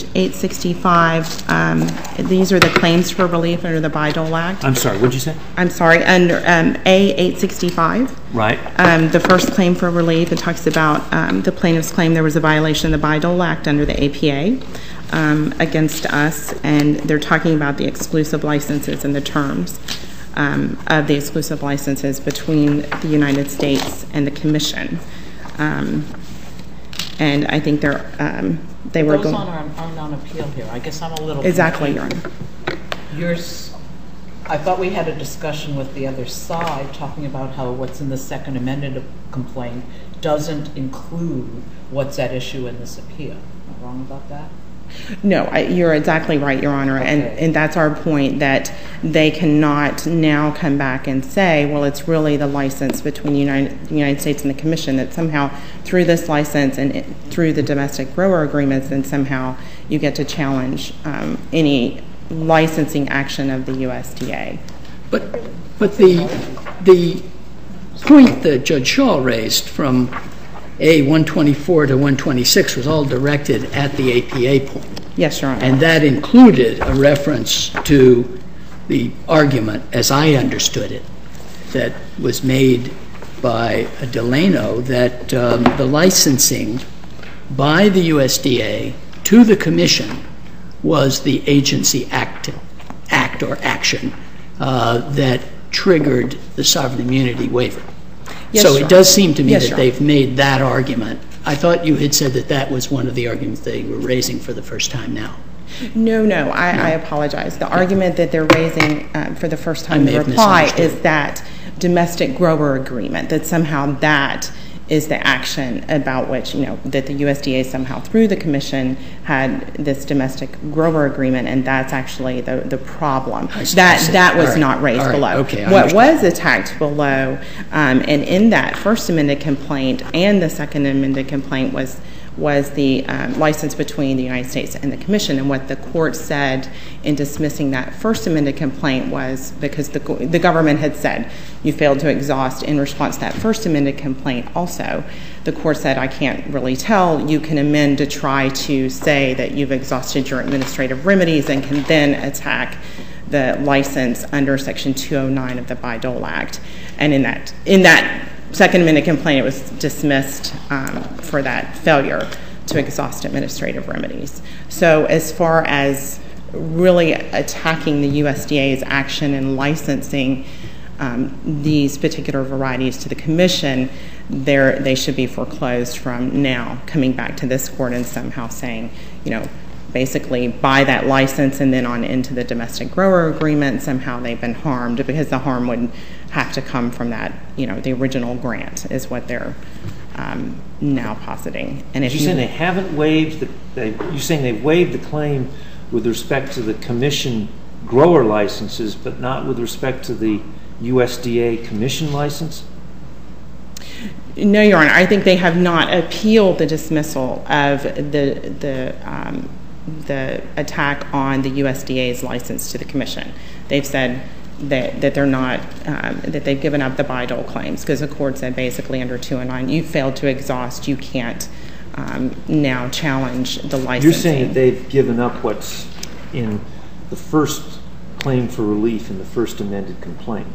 [SPEAKER 5] 865. These are the claims for relief under the Bayh-Dole Act.
[SPEAKER 1] I'm sorry, what did you say?
[SPEAKER 5] I'm sorry, under A865.
[SPEAKER 1] Right.
[SPEAKER 5] The first claim for relief, it talks about the plaintiff's claim there was a violation of the Bayh-Dole Act under the APA against us, and they're talking about the exclusive licenses and the terms of the exclusive licenses between the United States and the Commission. And I think they were going...
[SPEAKER 2] Those aren't on appeal here. I guess I'm a little
[SPEAKER 5] Exactly, Your Honor.
[SPEAKER 2] I thought we had a discussion with the other side talking about how what's in the second amended complaint doesn't include what's at issue in this appeal. Am I wrong about that?
[SPEAKER 5] No, you're exactly right, Your Honor,
[SPEAKER 2] Okay.
[SPEAKER 5] and that's our point, that they cannot now come back and say, well, it's really the license between the United States and the Commission, that somehow through this license and through the domestic grower agreements, then somehow you get to challenge any licensing action of the USDA.
[SPEAKER 3] But the point that Judge Shaw raised from A124 to 126 was all directed at the APA point.
[SPEAKER 5] Yes, Your Honor.
[SPEAKER 3] And that included a reference to the argument, as I understood it, that was made by Delano, that the licensing by the USDA to the Commission was the agency act or action that triggered the sovereign immunity waiver.
[SPEAKER 5] Yes,
[SPEAKER 3] so
[SPEAKER 5] Your
[SPEAKER 3] it does seem to me
[SPEAKER 5] Yes,
[SPEAKER 3] that
[SPEAKER 5] Your
[SPEAKER 3] they've made that argument. I thought you had said that that was one of the arguments they were raising for the first time now.
[SPEAKER 5] No, I apologize. The argument that they're raising for the first time in the reply is that domestic grower agreement, that somehow that is the action about which, that the USDA somehow through the Commission had this domestic grower agreement, and that's actually the problem. That was not raised below.
[SPEAKER 3] Okay,
[SPEAKER 5] what was attacked below, and in that first amended complaint and the second amended complaint was the license between the United States and the Commission. And what the court said in dismissing that first amended complaint was, because the government had said you failed to exhaust in response to that first amended complaint also, the court said, I can't really tell. You can amend to try to say that you've exhausted your administrative remedies and can then attack the license under Section 209 of the Bayh-Dole Act. And in that second amended complaint, it was dismissed for that failure to exhaust administrative remedies. So as far as really attacking the USDA's action in licensing these particular varieties to the Commission, they should be foreclosed from now coming back to this court and somehow saying, basically by that license and then on into the domestic grower agreement, somehow they've been harmed, because the harm would have to come from that, the original grant is what they're now positing. And if
[SPEAKER 1] you're saying they haven't waived you're saying they waived the claim with respect to the Commission grower licenses, but not with respect to the USDA Commission license?
[SPEAKER 5] No, Your Honor. I think they have not appealed the dismissal of the attack on the USDA's license to the Commission. They've said that they're not, that they've given up the Bayh-Dole claims, because the court said basically under 209, you failed to exhaust, you can't now challenge the licensing.
[SPEAKER 1] You're saying that they've given up what's in the first claim for relief in the first amended complaint?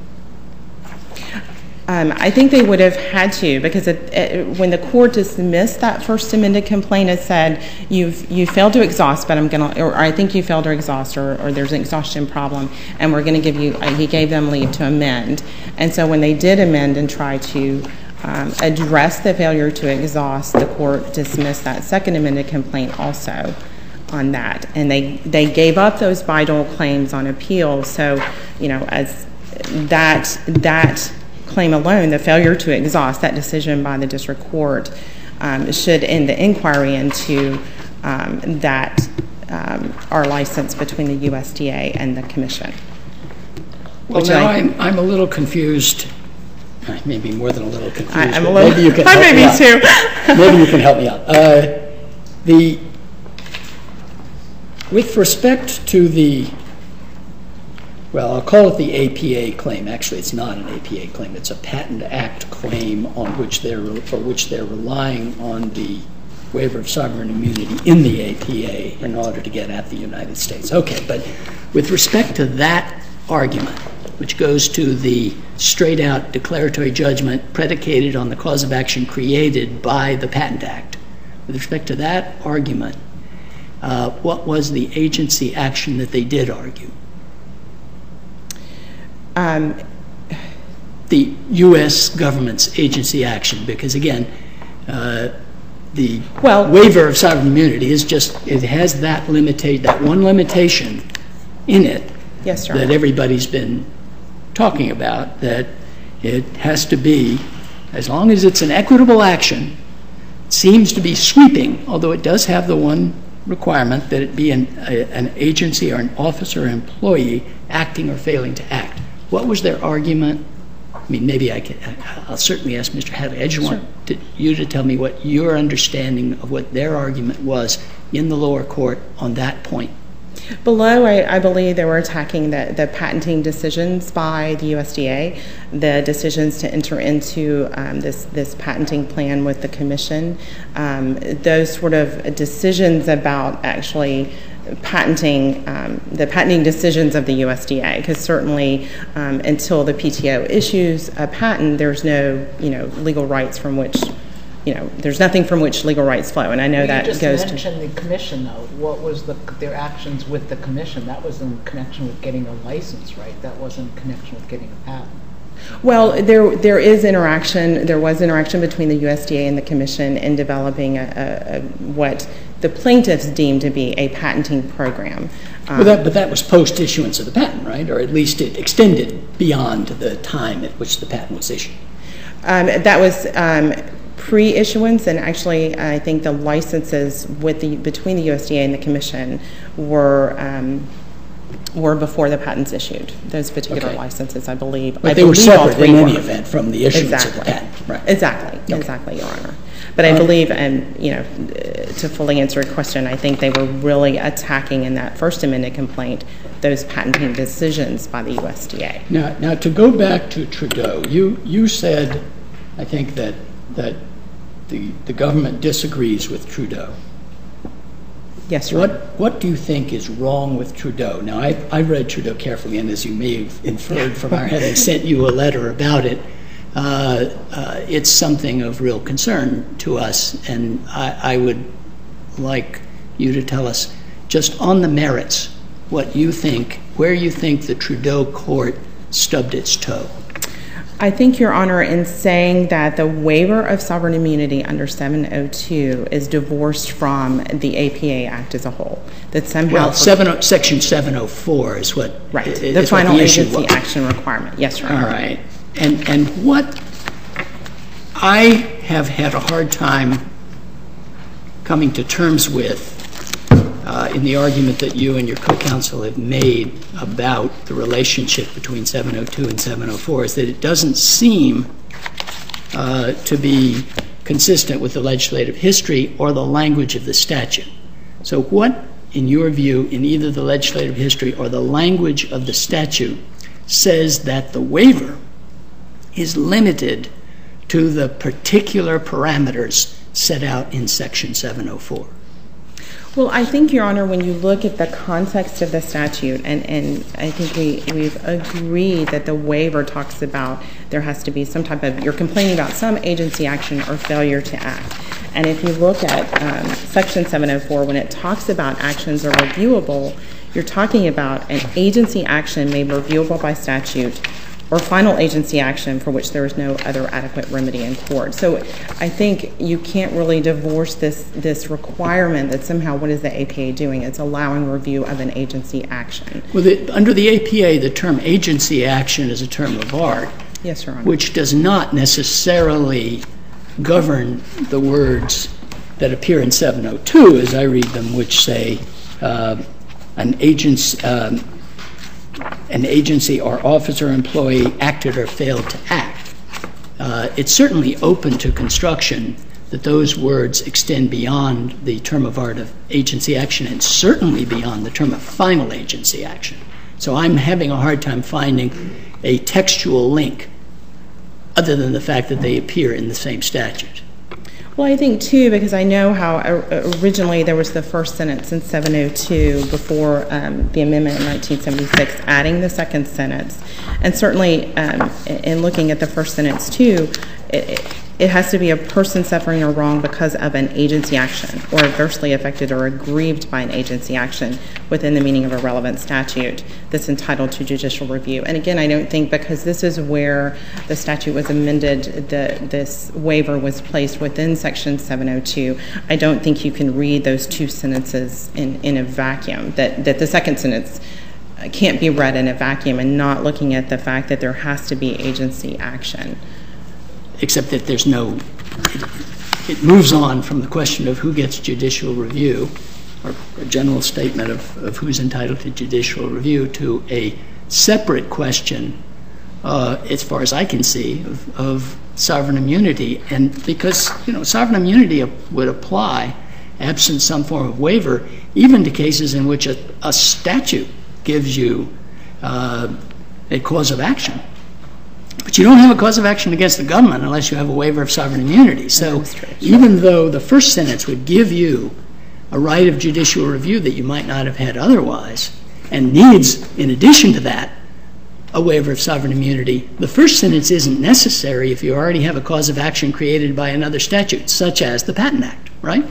[SPEAKER 5] I think they would have had to, because when the court dismissed that first amended complaint, it said you failed to exhaust, but or I think you failed to exhaust, or there's an exhaustion problem, and we're going to give you. He gave them leave to amend, and so when they did amend and try to address the failure to exhaust, the court dismissed that second amended complaint also on that, and they gave up those Bayh-Dole claims on appeal. So as that claim alone, the failure to exhaust, that decision by the district court should end the inquiry into that our license between the USDA and the Commission.
[SPEAKER 3] Well, now I'm a little confused. Maybe more than a little confused.
[SPEAKER 5] I'm a little.
[SPEAKER 3] Maybe you can help me out.
[SPEAKER 5] Too.
[SPEAKER 3] Maybe you can help me out. With respect to I'll call it the APA claim. Actually, it's not an APA claim. It's a Patent Act claim for which they're relying on the waiver of sovereign immunity in the APA in order to get at the United States. Okay, but with respect to that argument, which goes to the straight-out declaratory judgment predicated on the cause of action created by the Patent Act, with respect to that argument, what was the agency action that they did argue? The U.S. government's agency action, because again, the waiver of sovereign immunity is just, it has that one limitation in it
[SPEAKER 5] Yes, Your Honor.
[SPEAKER 3] that everybody's been talking about, that it has to be, as long as it's an equitable action, it seems to be sweeping, although it does have the one requirement that it be an agency or an officer or employee acting or failing to act. What was their argument? I mean, maybe I'll certainly ask Mr. Hadley. I just want you to tell me what your understanding of what their argument was in the lower court on that point.
[SPEAKER 5] Below, I believe they were attacking the patenting decisions by the USDA, the decisions to enter into this patenting plan with the commission, those sort of decisions about actually patenting, the patenting decisions of the USDA, because certainly until the PTO issues a patent, there's no, legal rights from which, there's nothing from which legal rights flow, and I know that goes to...
[SPEAKER 2] You just mentioned the commission, though. What was their actions with the commission? That was in connection with getting a license, right? That wasn't in connection with getting a patent.
[SPEAKER 5] Well, there is interaction. There was interaction between the USDA and the commission in developing what the plaintiffs deemed to be a patenting program.
[SPEAKER 3] But that was post-issuance of the patent, right? Or at least it extended beyond the time at which the patent was issued.
[SPEAKER 5] That was pre-issuance, and actually I think the licenses between the USDA and the commission were before the patents issued. Those particular licenses, I believe.
[SPEAKER 3] But they were separate in any event from the issuance of the patent. Right.
[SPEAKER 5] Exactly, Your Honor. But I believe, and to fully answer your question, I think they were really attacking in that First Amendment complaint those patenting decisions by the USDA.
[SPEAKER 3] Now to go back to Trudeau, you said, I think, that the government disagrees with Trudeau.
[SPEAKER 5] Yes, Your Honor.
[SPEAKER 3] What do you think is wrong with Trudeau? Now, I read Trudeau carefully, and as you may have inferred from our having sent you a letter about it, it's something of real concern to us, and I would like you to tell us, just on the merits, what you think, where you think the Trudeau court stubbed its toe.
[SPEAKER 5] I think, Your Honor, in saying that the waiver of sovereign immunity under 702 is divorced from the APA Act as a whole. That somehow...
[SPEAKER 3] Well, Section 704 is what...
[SPEAKER 5] Right, the final agency action requirement. Yes, Your Honor.
[SPEAKER 3] All right. And what I have had a hard time coming to terms with in the argument that you and your co-counsel have made about the relationship between 702 and 704 is that it doesn't seem to be consistent with the legislative history or the language of the statute. So what, in your view, in either the legislative history or the language of the statute says that the waiver is limited to the particular parameters set out in Section 704?
[SPEAKER 5] Well, I think, Your Honor, when you look at the context of the statute, and I think we've agreed that the waiver talks about there has to be some type of, you're complaining about some agency action or failure to act. And if you look at Section 704, when it talks about actions are reviewable, you're talking about an agency action made reviewable by statute or final agency action for which there is no other adequate remedy in court. So I think you can't really divorce this requirement that somehow what is the APA doing? It's allowing review of an agency action.
[SPEAKER 3] Well, under the APA, the term agency action is a term of art.
[SPEAKER 5] Yes, Your Honor. Which
[SPEAKER 3] does not necessarily govern the words that appear in 702, as I read them, which say an agency or officer or employee acted or failed to act. It's certainly open to construction that those words extend beyond the term of art of agency action and certainly beyond the term of final agency action. So I'm having a hard time finding a textual link other than the fact that they appear in the same statute.
[SPEAKER 5] Well, I think, too, because I know how originally there was the first sentence in 702 before the amendment in 1976 adding the second sentence. And certainly in looking at the first sentence, too, it has to be a person suffering a wrong because of an agency action or adversely affected or aggrieved by an agency action within the meaning of a relevant statute that's entitled to judicial review. And again, I don't think because this is where the statute was amended, this waiver was placed within Section 702, I don't think you can read those two sentences in a vacuum, that the second sentence can't be read in a vacuum and not looking at the fact that there has to be agency action.
[SPEAKER 3] Except that there's no, it moves on from the question of who gets judicial review, or a general statement of who's entitled to judicial review, to a separate question, as far as I can see, of sovereign immunity. And because, sovereign immunity would apply, absent some form of waiver, even to cases in which a statute gives you a cause of action. But you don't have a cause of action against the government unless you have a waiver of sovereign immunity. So even though the first sentence would give you a right of judicial review that you might not have had otherwise, and needs, in addition to that, a waiver of sovereign immunity, the first sentence isn't necessary if you already have a cause of action created by another statute, such as the Patent Act, right?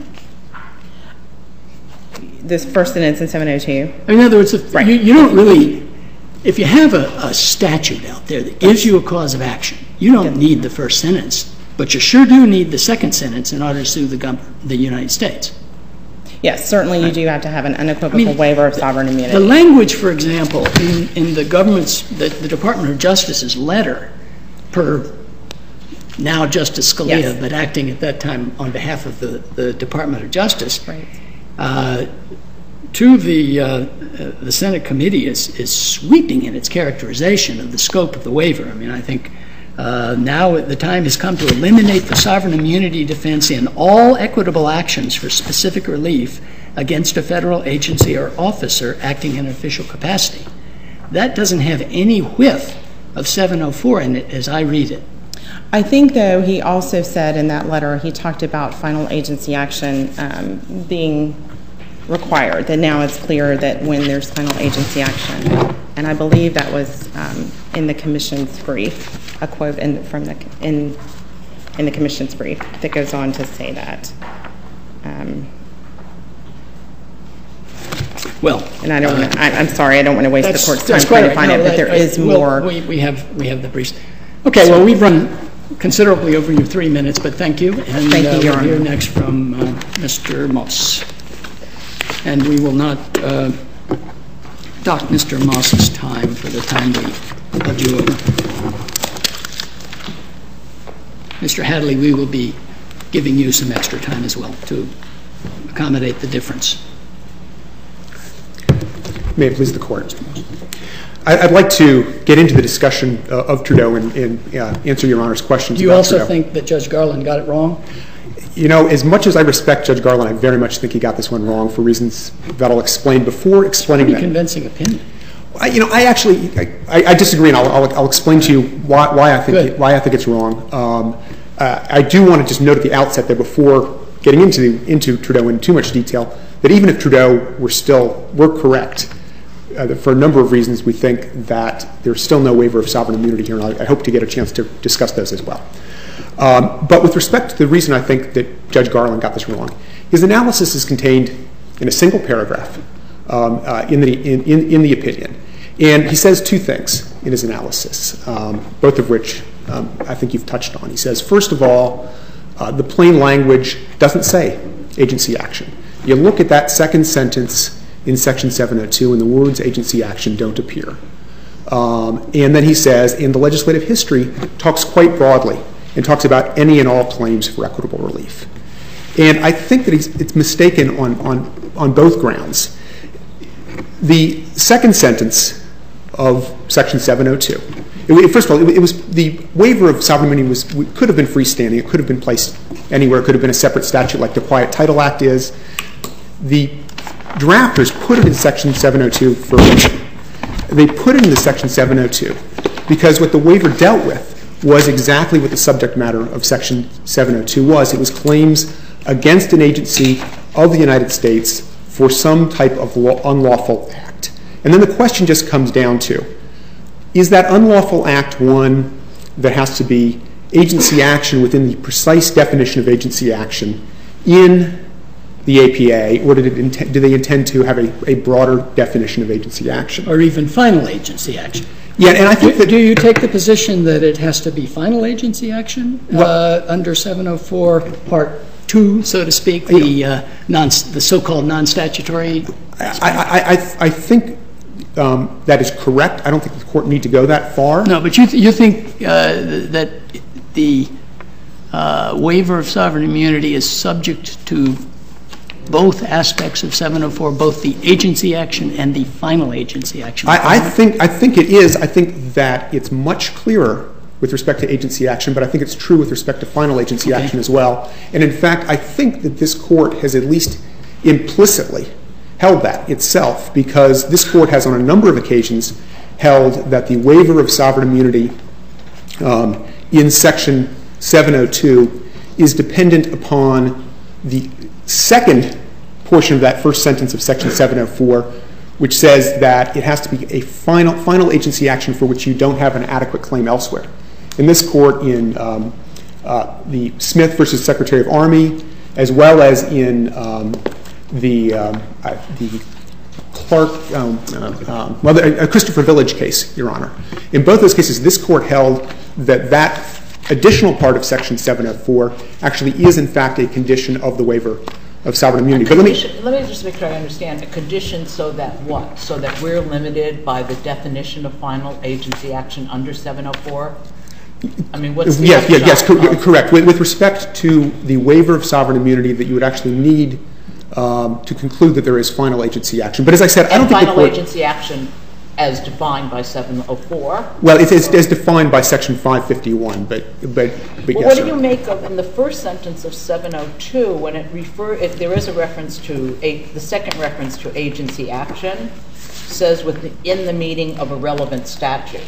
[SPEAKER 5] This first sentence in 702?
[SPEAKER 3] In other words, you don't really, if you have a statute out there that gives you a cause of action, you don't need the first sentence, but you sure do need the second sentence in order to sue the United States.
[SPEAKER 5] Yes, certainly you do have to have an unequivocal waiver of sovereign immunity.
[SPEAKER 3] The language, for example, in the government's, the Department of Justice's letter, per now Justice Scalia, but acting at that time on behalf of the Department of Justice, to the Senate committee is sweeping in its characterization of the scope of the waiver. I mean, I think now the time has come to eliminate the sovereign immunity defense in all equitable actions for specific relief against a federal agency or officer acting in an official capacity. That doesn't have any whiff of 704 in it as I read it.
[SPEAKER 5] I think, though, he also said in that letter, he talked about final agency action being required, that now it's clear that when there's final agency action, and I believe that was in the Commission's brief, a quote in the Commission's brief that goes on to say that. And I'm sorry, I don't want to waste the Court's time trying to find it, but there is more.
[SPEAKER 3] We have the briefs. Okay, well, we've run considerably over your 3 minutes, but thank you. And
[SPEAKER 5] thank you, Your Honor.
[SPEAKER 3] We'll hear next from Mr. Moss. And we will not dock Mr. Moss's time for the time we are due over. Mr. Hadley, we will be giving you some extra time as well to accommodate the difference.
[SPEAKER 7] May it please the Court. I'd like to get into the discussion of Trudeau and answer Your Honor's questions about Trudeau.
[SPEAKER 3] Do you also think that Judge Garland got it wrong?
[SPEAKER 7] As much as I respect Judge Garland, I very much think he got this one wrong for reasons that I'll explain before explaining that.
[SPEAKER 3] Pretty convincing opinion.
[SPEAKER 7] I disagree, and I'll explain to you why I think it's wrong. I do want to just note at the outset that before getting into Trudeau in too much detail, that even if Trudeau were correct, for a number of reasons, we think that there's still no waiver of sovereign immunity here, and I hope to get a chance to discuss those as well. But with respect to the reason I think that Judge Garland got this wrong, his analysis is contained in a single paragraph in the opinion. And he says two things in his analysis, both of which I think you've touched on. He says, first of all, the plain language doesn't say agency action. You look at that second sentence in Section 702, and the words agency action don't appear. And then he says, and the legislative history talks quite broadly and talks about any and all claims for equitable relief. And I think that it's mistaken on both grounds. The second sentence of Section 702, first of all, it was the waiver of sovereign immunity could have been freestanding. It could have been placed anywhere. It could have been a separate statute like the Quiet Title Act is. The drafters put it in Section 702 for a reason. They put it in the Section 702 because what the waiver dealt with was exactly what the subject matter of Section 702 was. It was claims against an agency of the United States for some type of unlawful act. And then the question just comes down to, is that unlawful act one that has to be agency action within the precise definition of agency action in the APA, or do they intend to have a broader definition of agency action?
[SPEAKER 3] Or even final agency action?
[SPEAKER 7] Yeah, and I think that...
[SPEAKER 3] Do you take the position that it has to be final agency action under 704 Part 2, so to speak, the so-called non-statutory?
[SPEAKER 7] I think that is correct. I don't think the Court need to go that far.
[SPEAKER 3] No, but you think that the waiver of sovereign immunity is subject to both aspects of 704, both the agency action and the final agency action?
[SPEAKER 7] I think it is. I think that it's much clearer with respect to agency action, but I think it's true with respect to final agency action as well. And in fact, I think that this Court has at least implicitly held that itself, because this Court has on a number of occasions held that the waiver of sovereign immunity in Section 702 is dependent upon the second portion of that first sentence of Section 704, which says that it has to be a final agency action for which you don't have an adequate claim elsewhere. In this Court, in the Smith versus Secretary of Army, as well as in the Clark, Christopher Village case, Your Honor. In both those cases, this Court held that that additional part of Section 704 actually is, in fact, a condition of the waiver of sovereign immunity. But let
[SPEAKER 2] me just make sure I understand. A condition so that what? So that we're limited by the definition of final agency action under 704? I mean, what's the
[SPEAKER 7] yes, correct. With respect to the waiver of sovereign immunity, that you would actually need to conclude that there is final agency action. But as I said, I don't think the Court—
[SPEAKER 2] final agency action as defined by 704?
[SPEAKER 7] Well, it's as defined by Section 551, but yes,
[SPEAKER 2] what do you make of, in the first sentence of 702, when if there is a reference to, the second reference to agency action, says within the meaning of a relevant statute?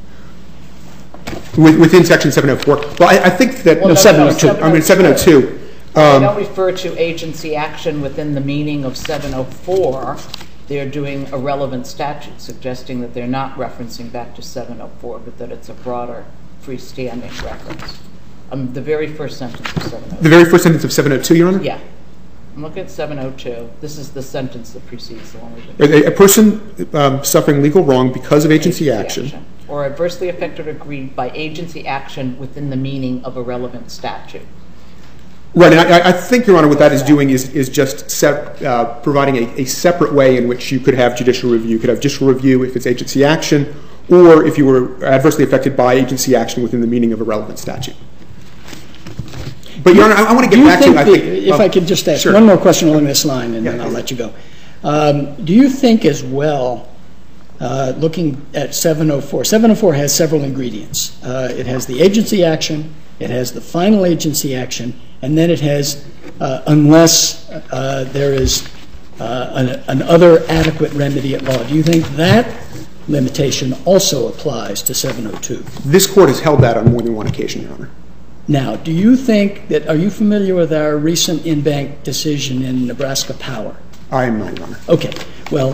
[SPEAKER 7] Within Section 704? Well, I think that—
[SPEAKER 3] No, 702.
[SPEAKER 7] I mean, 702.
[SPEAKER 2] They don't refer to agency action within the meaning of 704. They're doing a relevant statute, suggesting that they're not referencing back to 704, but that it's a broader freestanding reference. The very first sentence of 702. The
[SPEAKER 7] very first sentence of 702, Your Honor?
[SPEAKER 2] Yeah. I'm looking at 702. This is the sentence that precedes the one we've
[SPEAKER 7] been— A person suffering legal wrong because of agency action.
[SPEAKER 2] Or adversely affected or aggrieved by agency action within the meaning of a relevant statute.
[SPEAKER 7] Right, and I think, Your Honor, what that is doing is just providing a separate way in which you could have judicial review. You could have judicial review if it's agency action, or if you were adversely affected by agency action within the meaning of a relevant statute. But, Your Honor, I want to get back to—
[SPEAKER 3] If I could just ask one more question along this line, and then I'll let you go. Do you think as well, looking at 704, 704 has several ingredients. It has the agency action, it has the final agency action, and then it has, unless there is an other adequate remedy at law. Do you think that limitation also applies to 702?
[SPEAKER 7] This Court has held that on more than one occasion, Your Honor.
[SPEAKER 3] Now, do you think that— are you familiar with our recent in-bank decision in Nebraska Power?
[SPEAKER 7] I am not, Your Honor.
[SPEAKER 3] Okay. Well,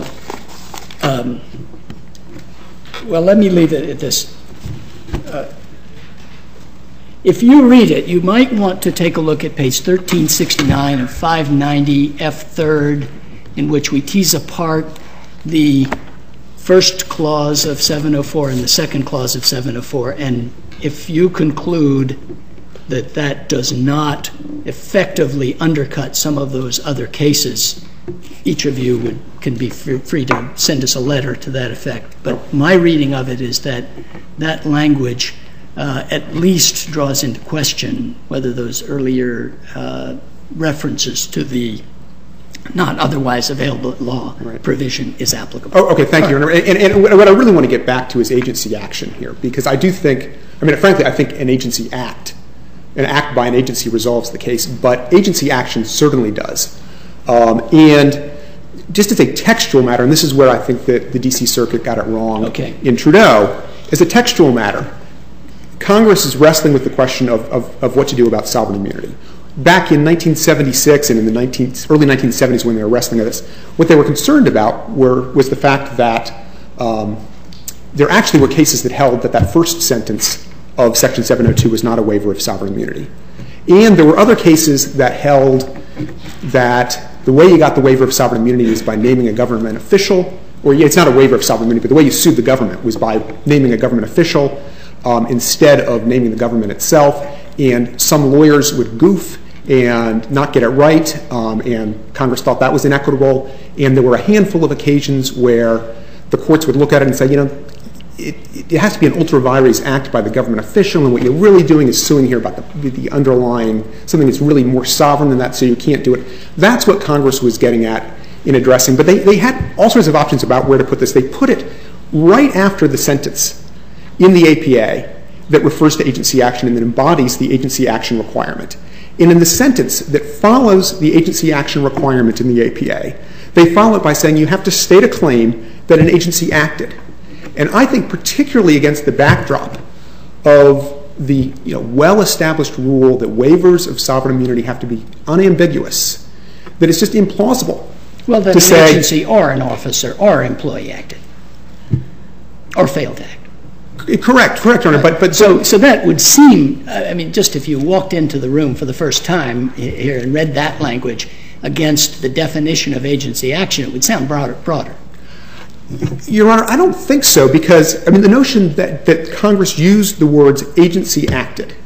[SPEAKER 3] let me leave it at this. If you read it, you might want to take a look at page 1369 of 590 F3rd, in which we tease apart the first clause of 704 and the second clause of 704. And if you conclude that that does not effectively undercut some of those other cases, each of you can be free to send us a letter to that effect. But my reading of it is that that language at least draws into question whether those earlier references to the not otherwise available at law provision is applicable.
[SPEAKER 7] Oh, okay, thank you, Your Honor. And what I really want to get back to is agency action here, because I do think— I mean, frankly, I think an act by an agency resolves the case, but agency action certainly does. And just as a textual matter, and this is where I think that the D.C. Circuit got it wrong in Trudeau, as a textual matter, Congress is wrestling with the question of what to do about sovereign immunity. Back in 1976 and in the early 1970s when they were wrestling with this, what they were concerned about was the fact that there actually were cases that held that first sentence of Section 702 was not a waiver of sovereign immunity. And there were other cases that held that the way you got the waiver of sovereign immunity is by naming a government official, or it's not a waiver of sovereign immunity, but the way you sued the government was by naming a government official instead of naming the government itself. And some lawyers would goof and not get it right, and Congress thought that was inequitable. And there were a handful of occasions where the courts would look at it and say, it has to be an ultra vires act by the government official, and what you're really doing is suing here about the underlying, something that's really more sovereign than that, so you can't do it. That's what Congress was getting at in addressing. But they had all sorts of options about where to put this. They put it right after the sentence in the APA that refers to agency action and that embodies the agency action requirement. And in the sentence that follows the agency action requirement in the APA, they follow it by saying you have to state a claim that an agency acted. And I think particularly against the backdrop of the well-established rule that waivers of sovereign immunity have to be unambiguous, that it's just implausible
[SPEAKER 3] that
[SPEAKER 7] to say,
[SPEAKER 3] an agency or an officer or employee acted or failed to act.
[SPEAKER 7] Correct, Your Honor. But
[SPEAKER 3] so that would seem, just if you walked into the room for the first time here and read that language against the definition of agency action, it would sound broader.
[SPEAKER 7] Your Honor, I don't think so, because, the notion that Congress used the words agency acted.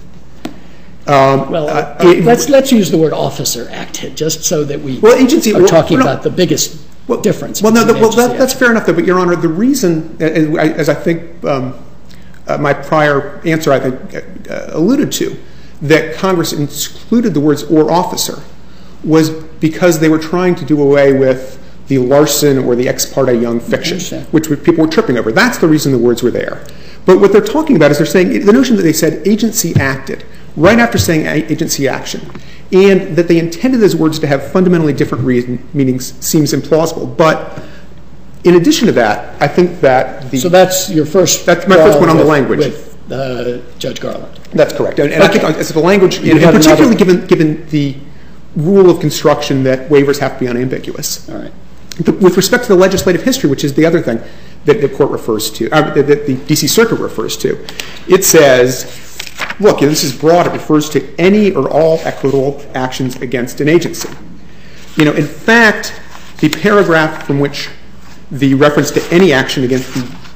[SPEAKER 3] Let's use the word officer acted, just so that we are talking about the biggest difference.
[SPEAKER 7] That's fair enough, though, but, Your Honor, the reason, as I think my prior answer, I think, alluded to, that Congress included the words or officer was because they were trying to do away with the Larson or the ex parte Young fiction, which people were tripping over. That's the reason the words were there. But what they're talking about is they're saying the notion that they said agency acted right after saying agency action, and that they intended those words to have fundamentally different meanings seems implausible. But in addition to that, I think that
[SPEAKER 3] So that's your first...
[SPEAKER 7] That's my first one on the language.
[SPEAKER 3] With Judge Garland.
[SPEAKER 7] That's correct. And I think as the language, and particularly given the rule of construction that waivers have to be unambiguous.
[SPEAKER 3] All right.
[SPEAKER 7] With respect to the legislative history, which is the other thing that the court refers to, that the D.C. Circuit refers to, it says, look, this is broad. It refers to any or all equitable actions against an agency. In fact, the paragraph from which the reference to any action against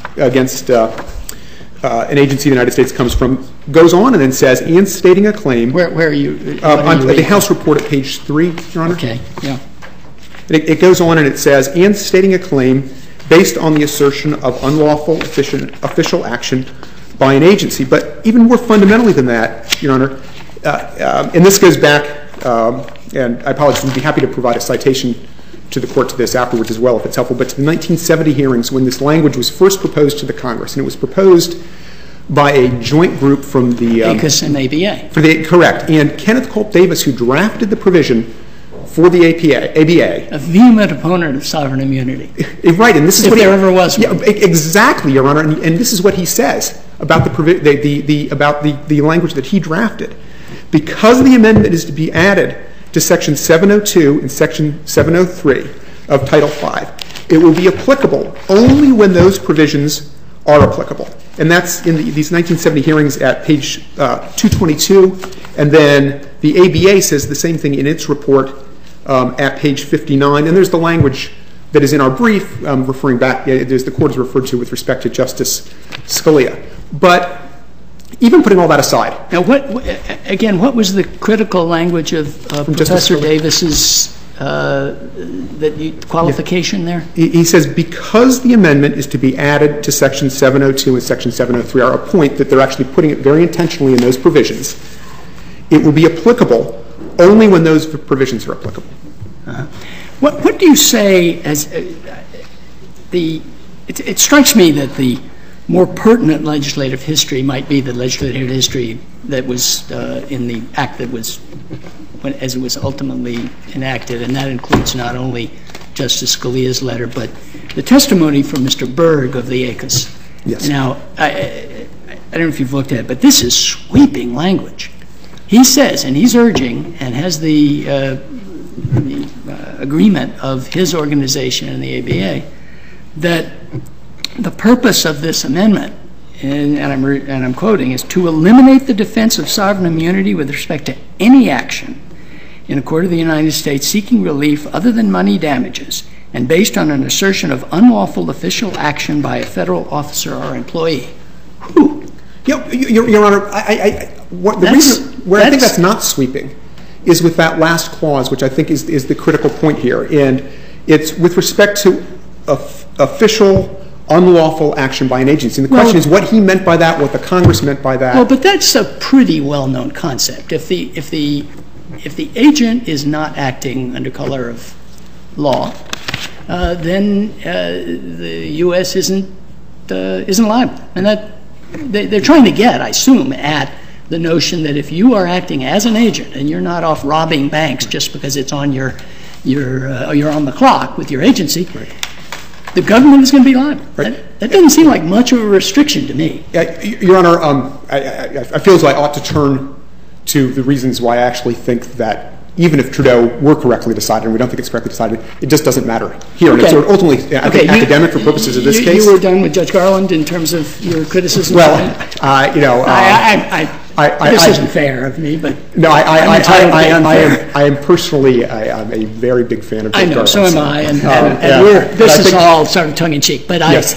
[SPEAKER 7] an agency of the United States comes from goes on and then says, and stating a claim.
[SPEAKER 3] Where are you?
[SPEAKER 7] On the House report at page 3, Your Honor.
[SPEAKER 3] Okay, yeah.
[SPEAKER 7] It goes on and it says, and stating a claim based on the assertion of unlawful official action by an agency. But even more fundamentally than that, Your Honor, and this goes back, and I apologize, we'd be happy to provide a citation to the court to this afterwards as well if it's helpful, but to the 1970 hearings when this language was first proposed to the Congress, and it was proposed by a joint group from the...
[SPEAKER 3] ACUS and ABA.
[SPEAKER 7] Correct. And Kenneth Colt Davis, who drafted the provision for the ABA.
[SPEAKER 3] A vehement opponent of sovereign immunity.
[SPEAKER 7] Right, and this is
[SPEAKER 3] if
[SPEAKER 7] what
[SPEAKER 3] there ever was one.
[SPEAKER 7] Yeah, exactly, Your Honor, and this is what he says about the language that he drafted. Because the amendment is to be added to Section 702 and Section 703 of Title V, it will be applicable only when those provisions are applicable. And that's in these 1970 hearings at page 222, and then the ABA says the same thing in its report at page 59, and there's the language that is in our brief referring back, as the court has referred to with respect to Justice Scalia. But even putting all that aside.
[SPEAKER 3] Now, what was the critical language of Professor Davis's qualification there?
[SPEAKER 7] He says because the amendment is to be added to Section 702 and Section 703, our point that they're actually putting it very intentionally in those provisions, it will be applicable only when those provisions are applicable.
[SPEAKER 3] What do you say as it strikes me that the more pertinent legislative history might be the legislative history that was in the act that was as it was ultimately enacted, and that includes not only Justice Scalia's letter, but the testimony from Mr. Berg of the ACUS.
[SPEAKER 7] Yes.
[SPEAKER 3] Now, I don't know if you've looked at it, but this is sweeping language. He says, and he's urging, and has the agreement of his organization and the ABA, that the purpose of this amendment, and I'm quoting, is to eliminate the defense of sovereign immunity with respect to any action in a court of the United States seeking relief other than money damages and based on an assertion of unlawful official action by a federal officer or employee. Who?
[SPEAKER 7] Your Honor, the reason where I think that's not sweeping is with that last clause, which I think is the critical point here, and it's with respect to official unlawful action by an agency. And the question is what he meant by that, what the Congress meant by that.
[SPEAKER 3] Well, but that's a pretty well-known concept. If the agent is not acting under color of law, then the U.S. isn't liable. And that they're trying to get, I assume, at the notion that if you are acting as an agent and you're not off robbing banks just because it's on you're on the clock with your agency, the government is going to be liable. Right. That doesn't seem like much of a restriction to me.
[SPEAKER 7] Your Honor, I feel as though I ought to turn to the reasons why I actually think that even if Trudeau were correctly decided, and we don't think it's correctly decided, it just doesn't matter here. Okay. And it's sort of ultimately, I think, academic for purposes of this case.
[SPEAKER 3] You were done with Judge Garland in terms of your criticism?
[SPEAKER 7] Well,
[SPEAKER 3] this isn't fair of me, but
[SPEAKER 7] no, I am personally I'm a very big fan of Judge Garland.
[SPEAKER 3] I know, so am I, and this is all sort of tongue-in-cheek, but yes.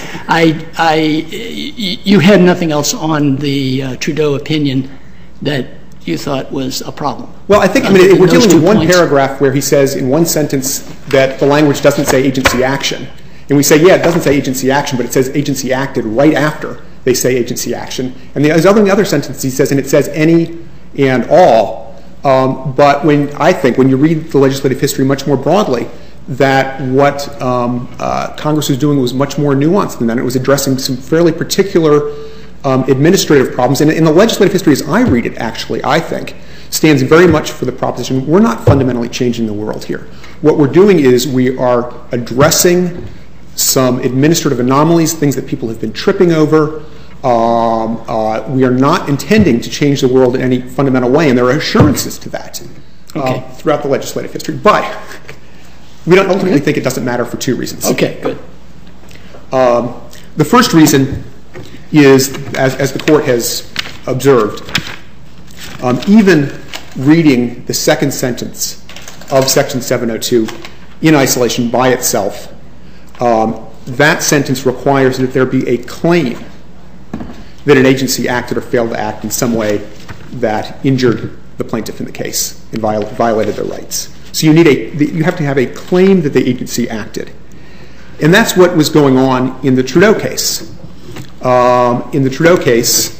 [SPEAKER 3] You had nothing else on the Trudeau opinion that you thought was a problem.
[SPEAKER 7] Well, I think we're dealing with one paragraph where he says in one sentence that the language doesn't say agency action. And we say, yeah, it doesn't say agency action, but it says agency acted right after they say agency action. And the other sentence he says, and it says any and all. But when you read the legislative history much more broadly, that what Congress was doing was much more nuanced than that. It was addressing some fairly particular administrative problems. And in the legislative history, as I read it, actually, I think, stands very much for the proposition we're not fundamentally changing the world here. What we're doing is we are addressing some administrative anomalies, things that people have been tripping over. We are not intending to change the world in any fundamental way, and there are assurances to that throughout the legislative history. But we don't ultimately think it doesn't matter for two reasons.
[SPEAKER 3] Okay, good.
[SPEAKER 7] The first reason is, as the Court has observed, even reading the second sentence of Section 702 in isolation by itself, that sentence requires that there be a claim that an agency acted or failed to act in some way that injured the plaintiff in the case and violated their rights. So you have to have a claim that the agency acted. And that's what was going on in the Trudeau case. In the Trudeau case,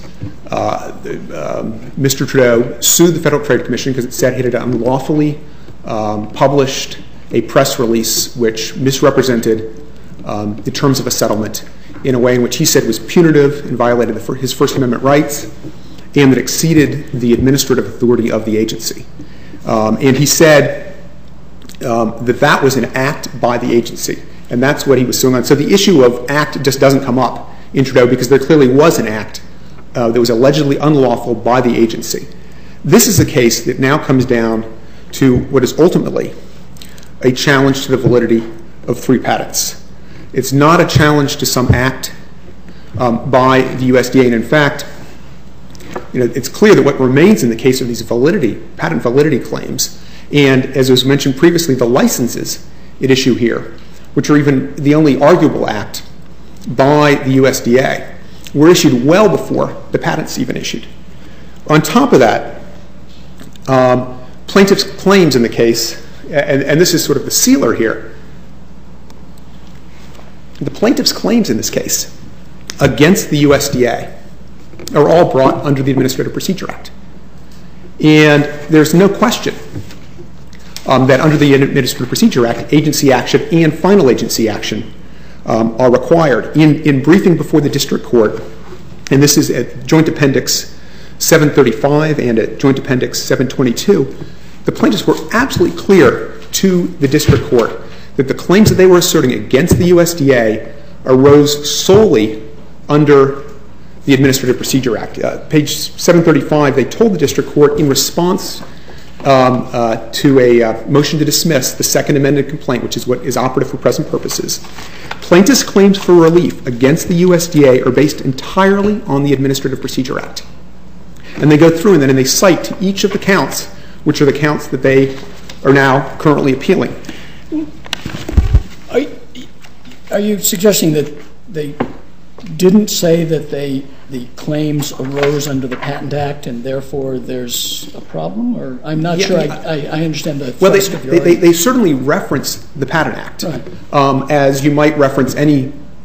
[SPEAKER 7] Mr. Trudeau sued the Federal Trade Commission because it said it had unlawfully published a press release which misrepresented the terms of a settlement in a way in which he said was punitive and violated his First Amendment rights and that exceeded the administrative authority of the agency. And he said that was an act by the agency, and that's what he was suing on. So the issue of act just doesn't come up in Trudeau because there clearly was an act that was allegedly unlawful by the agency. This is a case that now comes down to what is ultimately a challenge to the validity of 3 patents. It's not a challenge to some act by the USDA, and in fact, it's clear that what remains in the case of these patent validity claims, and as was mentioned previously, the licenses at issue here, which are even the only arguable act by the USDA, were issued well before the patents even issued. On top of that, plaintiff's claims in the case, and this is sort of the sealer here, the plaintiff's claims in this case against the USDA are all brought under the Administrative Procedure Act. And there's no question that under the Administrative Procedure Act, agency action and final agency action are required. In briefing before the district court, and this is at Joint Appendix 735 and at Joint Appendix 722, the plaintiffs were absolutely clear to the district court that the claims that they were asserting against the USDA arose solely under the Administrative Procedure Act. Page 735, they told the district court in response to a motion to dismiss the second amended complaint, which is what is operative for present purposes, plaintiffs' claims for relief against the USDA are based entirely on the Administrative Procedure Act. And they go through and then they cite to each of the counts, which are the counts that they are now currently appealing.
[SPEAKER 3] Are you suggesting that they didn't say that the claims arose under the Patent Act and therefore there's a problem? Or I'm not sure I understand the thrust of your argument.
[SPEAKER 7] They certainly reference the Patent Act,
[SPEAKER 3] right,
[SPEAKER 7] as you might reference any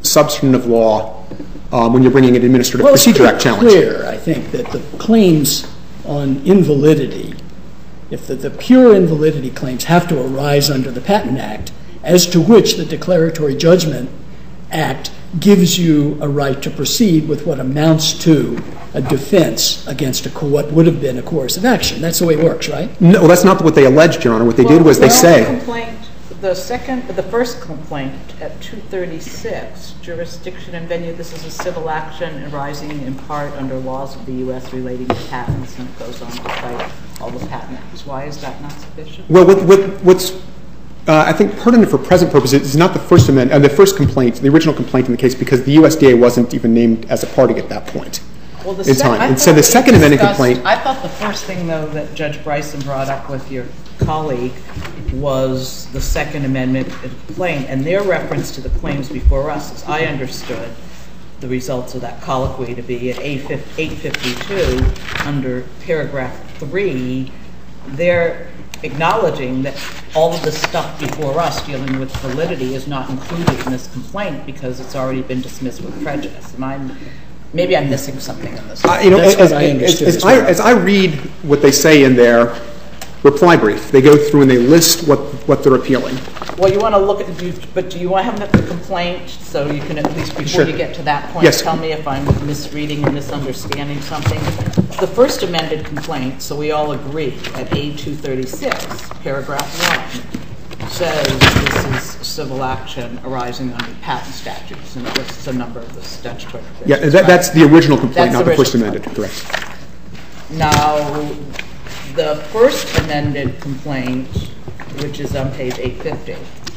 [SPEAKER 7] substantive law when you're bringing an Administrative Procedure Act challenge.
[SPEAKER 3] Well, it's clear, I think, that the claims on invalidity, if the pure invalidity claims have to arise under the Patent Act, as to which the Declaratory Judgment Act gives you a right to proceed with what amounts to a defense against what would have been a coercive action. That's the way it works, right?
[SPEAKER 7] No, well, that's not what they alleged, Your Honor. What they did was they say...
[SPEAKER 2] The first complaint at 236, jurisdiction and venue, this is a civil action arising in part under laws of the U.S. relating to patents, and it goes on to cite all the patent acts. Why is that not sufficient?
[SPEAKER 7] Well, what's I think pertinent for present purposes is not the first amendment, the first complaint, the original complaint in the case, because the USDA wasn't even named as a party at that point in time. And so the second amendment complaint...
[SPEAKER 2] I thought the first thing, though, that Judge Bryson brought up with your colleague was the Second Amendment complaint, and their reference to the claims before us, as I understood the results of that colloquy to be at 852 under paragraph 3, they're acknowledging that all of the stuff before us dealing with validity is not included in this complaint because it's already been dismissed with prejudice. Maybe I'm missing something in this.
[SPEAKER 3] That's what I understood.
[SPEAKER 7] As I read what they say in their reply brief, they go through and they list what they're appealing.
[SPEAKER 2] Well, you want to look at, but do you want to have the complaint so you can at least, before you get to that point, tell me if I'm misreading or misunderstanding something? The first amended complaint, so we all agree, at A236, paragraph 1, says this is civil action arising under patent statutes, and it lists a number of the statutory provisions.
[SPEAKER 7] Yeah, that's the original complaint, not the first amended, correct.
[SPEAKER 2] Now, the first amended complaint, which is on page 850,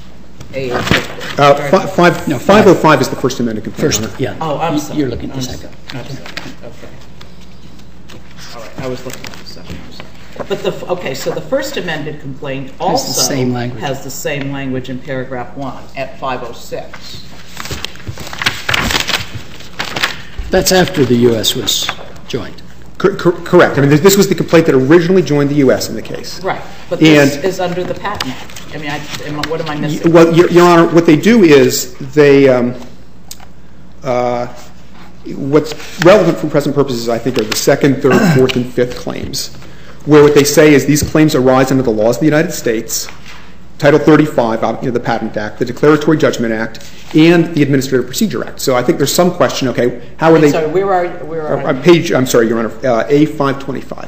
[SPEAKER 2] A850.
[SPEAKER 7] 505 is the first amended complaint.
[SPEAKER 3] First, yeah.
[SPEAKER 2] Oh, I'm sorry.
[SPEAKER 3] You're looking at the second.
[SPEAKER 2] Okay. All right, I was looking at the second. But so the first amended complaint also has the same language in paragraph 1 at 506.
[SPEAKER 3] That's after the U.S. was joined.
[SPEAKER 7] Correct. I mean, this was the complaint that originally joined the U.S. in the case.
[SPEAKER 2] Right. But this is under the Patent Act. I mean, what am I missing?
[SPEAKER 7] Well, Your Honor, what they do is they what's relevant for present purposes, I think, are the second, third, fourth, and fifth claims, where what they say is these claims arise under the laws of the United States, Title 35, the Patent Act, the Declaratory Judgment Act, and the Administrative Procedure Act. So I think there's some question, okay, how are they...
[SPEAKER 2] Sorry, where are you?
[SPEAKER 7] Page, I'm sorry, Your Honor, A525.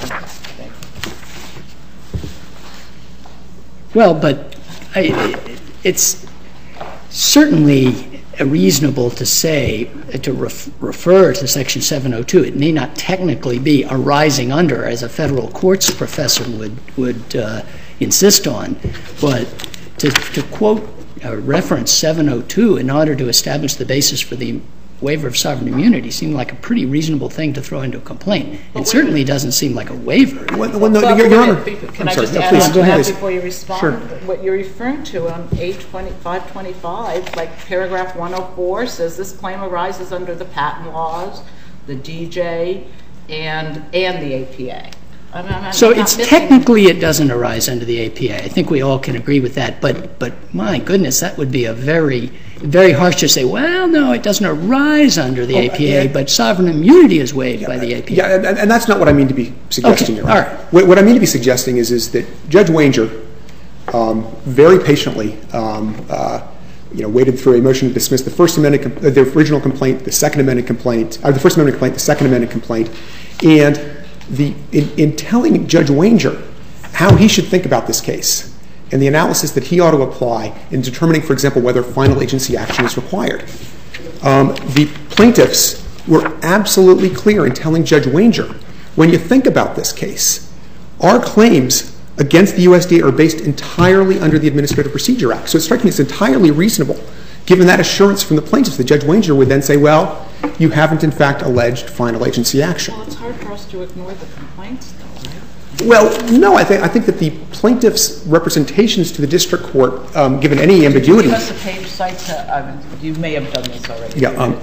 [SPEAKER 3] Well, but it's certainly reasonable to say, to refer to Section 702. It may not technically be arising under, as a federal courts professor would insist on, but to quote reference 702 in order to establish the basis for the waiver of sovereign immunity seemed like a pretty reasonable thing to throw into a complaint. It certainly doesn't seem like a waiver.
[SPEAKER 7] Well, no, Your Honor.
[SPEAKER 2] Can I just add on to that before you respond?
[SPEAKER 7] Sure.
[SPEAKER 2] What you're referring to on A525, like paragraph 104, says this claim arises under the patent laws, the DJ, and the APA.
[SPEAKER 3] So it's technically it doesn't arise under the APA. I think we all can agree with that. But my goodness, that would be a very, very harsh to say, well, no, it doesn't arise under the APA, but sovereign immunity is waived by the APA.
[SPEAKER 7] Yeah, and that's not what I mean to be suggesting.
[SPEAKER 3] Okay, all right.
[SPEAKER 7] What I mean to be suggesting is that Judge Wanger very patiently waded through a motion to dismiss the first amendment, the original complaint, the second amendment complaint, the first amendment complaint, the second amendment complaint, and in telling Judge Wanger how he should think about this case and the analysis that he ought to apply in determining, for example, whether final agency action is required. The plaintiffs were absolutely clear in telling Judge Wanger, when you think about this case, our claims against the USDA are based entirely under the Administrative Procedure Act. So it strikes me as entirely reasonable, given that assurance from the plaintiffs, that Judge Wanger would then say, well, you haven't in fact alleged final agency action.
[SPEAKER 2] Well, it's hard for us to ignore the complaints, though, right?
[SPEAKER 7] Well, no, I think that the plaintiffs' representations to the district court, given any ambiguity...
[SPEAKER 2] Give us a page cite to, you may have done this already.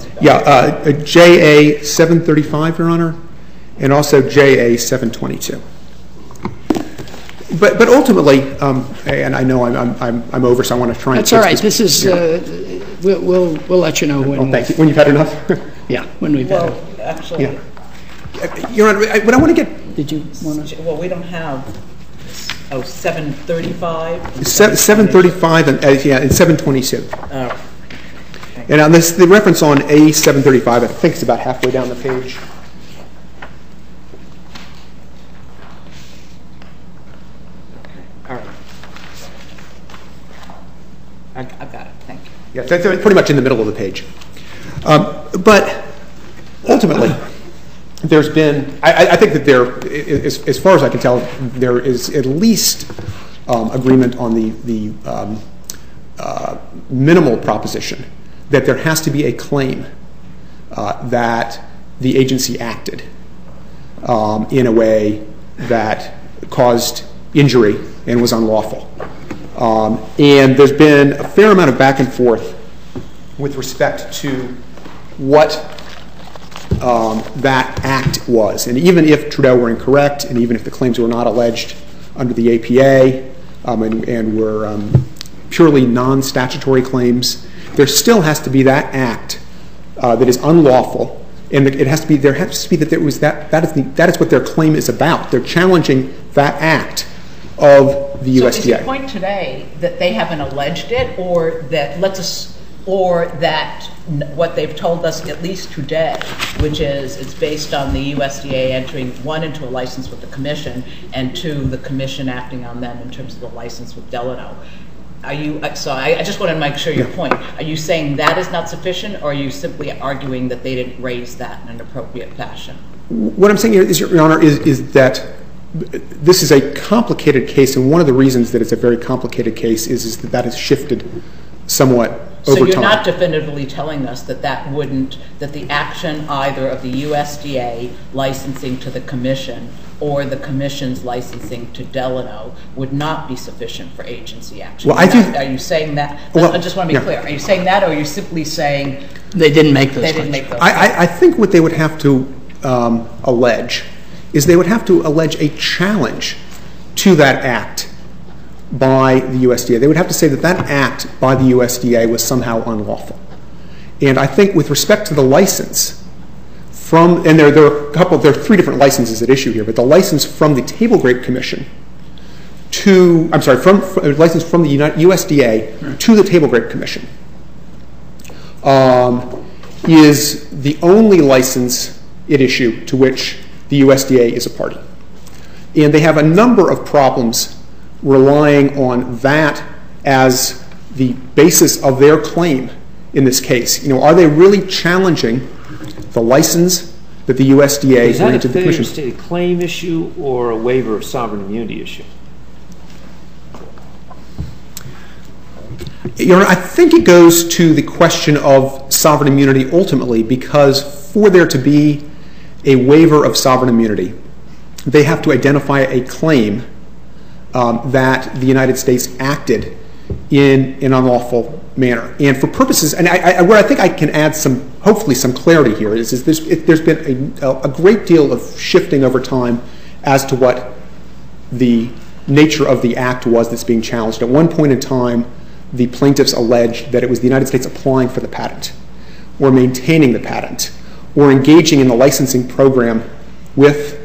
[SPEAKER 7] JA 735, Your Honor, and also JA 722. But ultimately, and I know I'm over, so I want to try and...
[SPEAKER 3] That's all right. This is We'll let you know when.
[SPEAKER 7] Thank you. When you've had enough?
[SPEAKER 3] Yeah, when we've had
[SPEAKER 2] Well,
[SPEAKER 3] it.
[SPEAKER 2] actually,
[SPEAKER 7] Your Honor, what I want to get...
[SPEAKER 3] Did you want to?
[SPEAKER 2] well, we don't have, 735?
[SPEAKER 7] 735 and 722.
[SPEAKER 2] Oh,
[SPEAKER 7] And on this, the reference on A735, I think it's about halfway down the page.
[SPEAKER 2] all right. I've got it, thank you.
[SPEAKER 7] Yeah, that's pretty much in the middle of the page. But ultimately, there's been, I think that there, as far as I can tell, there is at least agreement on the minimal proposition that there has to be a claim that the agency acted in a way that caused injury and was unlawful. And there's been a fair amount of back and forth with respect to what that act was. And even if Trudeau were incorrect, and even if the claims were not alleged under the APA and were purely non-statutory claims, there still has to be that act that is unlawful, and it has to be. There has to be that there was that is what their claim is about. They're challenging that act of the USDA.
[SPEAKER 2] So is your point today that they haven't alleged it, or that what they've told us at least today, which is it's based on the USDA entering, one, into a license with the Commission, and two, the Commission acting on them in terms of the license with Delano. So I just want to make sure your point. Are you saying that is not sufficient, or are you simply arguing that they didn't raise that in an appropriate fashion?
[SPEAKER 7] What I'm saying here is, Your Honor, is that this is a complicated case, and one of the reasons that it's a very complicated case is that that has shifted somewhat over time.
[SPEAKER 2] So you're not definitively telling us that that the action either of the USDA licensing to the Commission or the Commission's licensing to Delano would not be sufficient for agency action?
[SPEAKER 7] Well,
[SPEAKER 2] are you saying that? I just want to be clear. Are you saying that, or are you simply saying
[SPEAKER 3] They didn't make those.
[SPEAKER 7] I think what they would have to allege is they would have to allege a challenge to that act by the USDA. They would have to say that that act by the USDA was somehow unlawful. And I think with respect to the license from, and there are three different licenses at issue here, but the license from the Table Grape Commission license from the USDA to the Table Grape Commission is the only license at issue to which the USDA is a party. And they have a number of problems relying on that as the basis of their claim in this case. Are they really challenging the license that the USDA granted to the Commission?
[SPEAKER 1] Is that a failure to state a claim issue or a waiver of sovereign immunity issue?
[SPEAKER 7] Your Honor, I think it goes to the question of sovereign immunity ultimately, because for there to be a waiver of sovereign immunity, they have to identify a claim that the United States acted in an unlawful manner. And for purposes, and where I think I can add hopefully some clarity here is there's been a great deal of shifting over time as to what the nature of the act was that's being challenged. At one point in time, the plaintiffs alleged that it was the United States applying for the patent, or maintaining the patent, or engaging in the licensing program with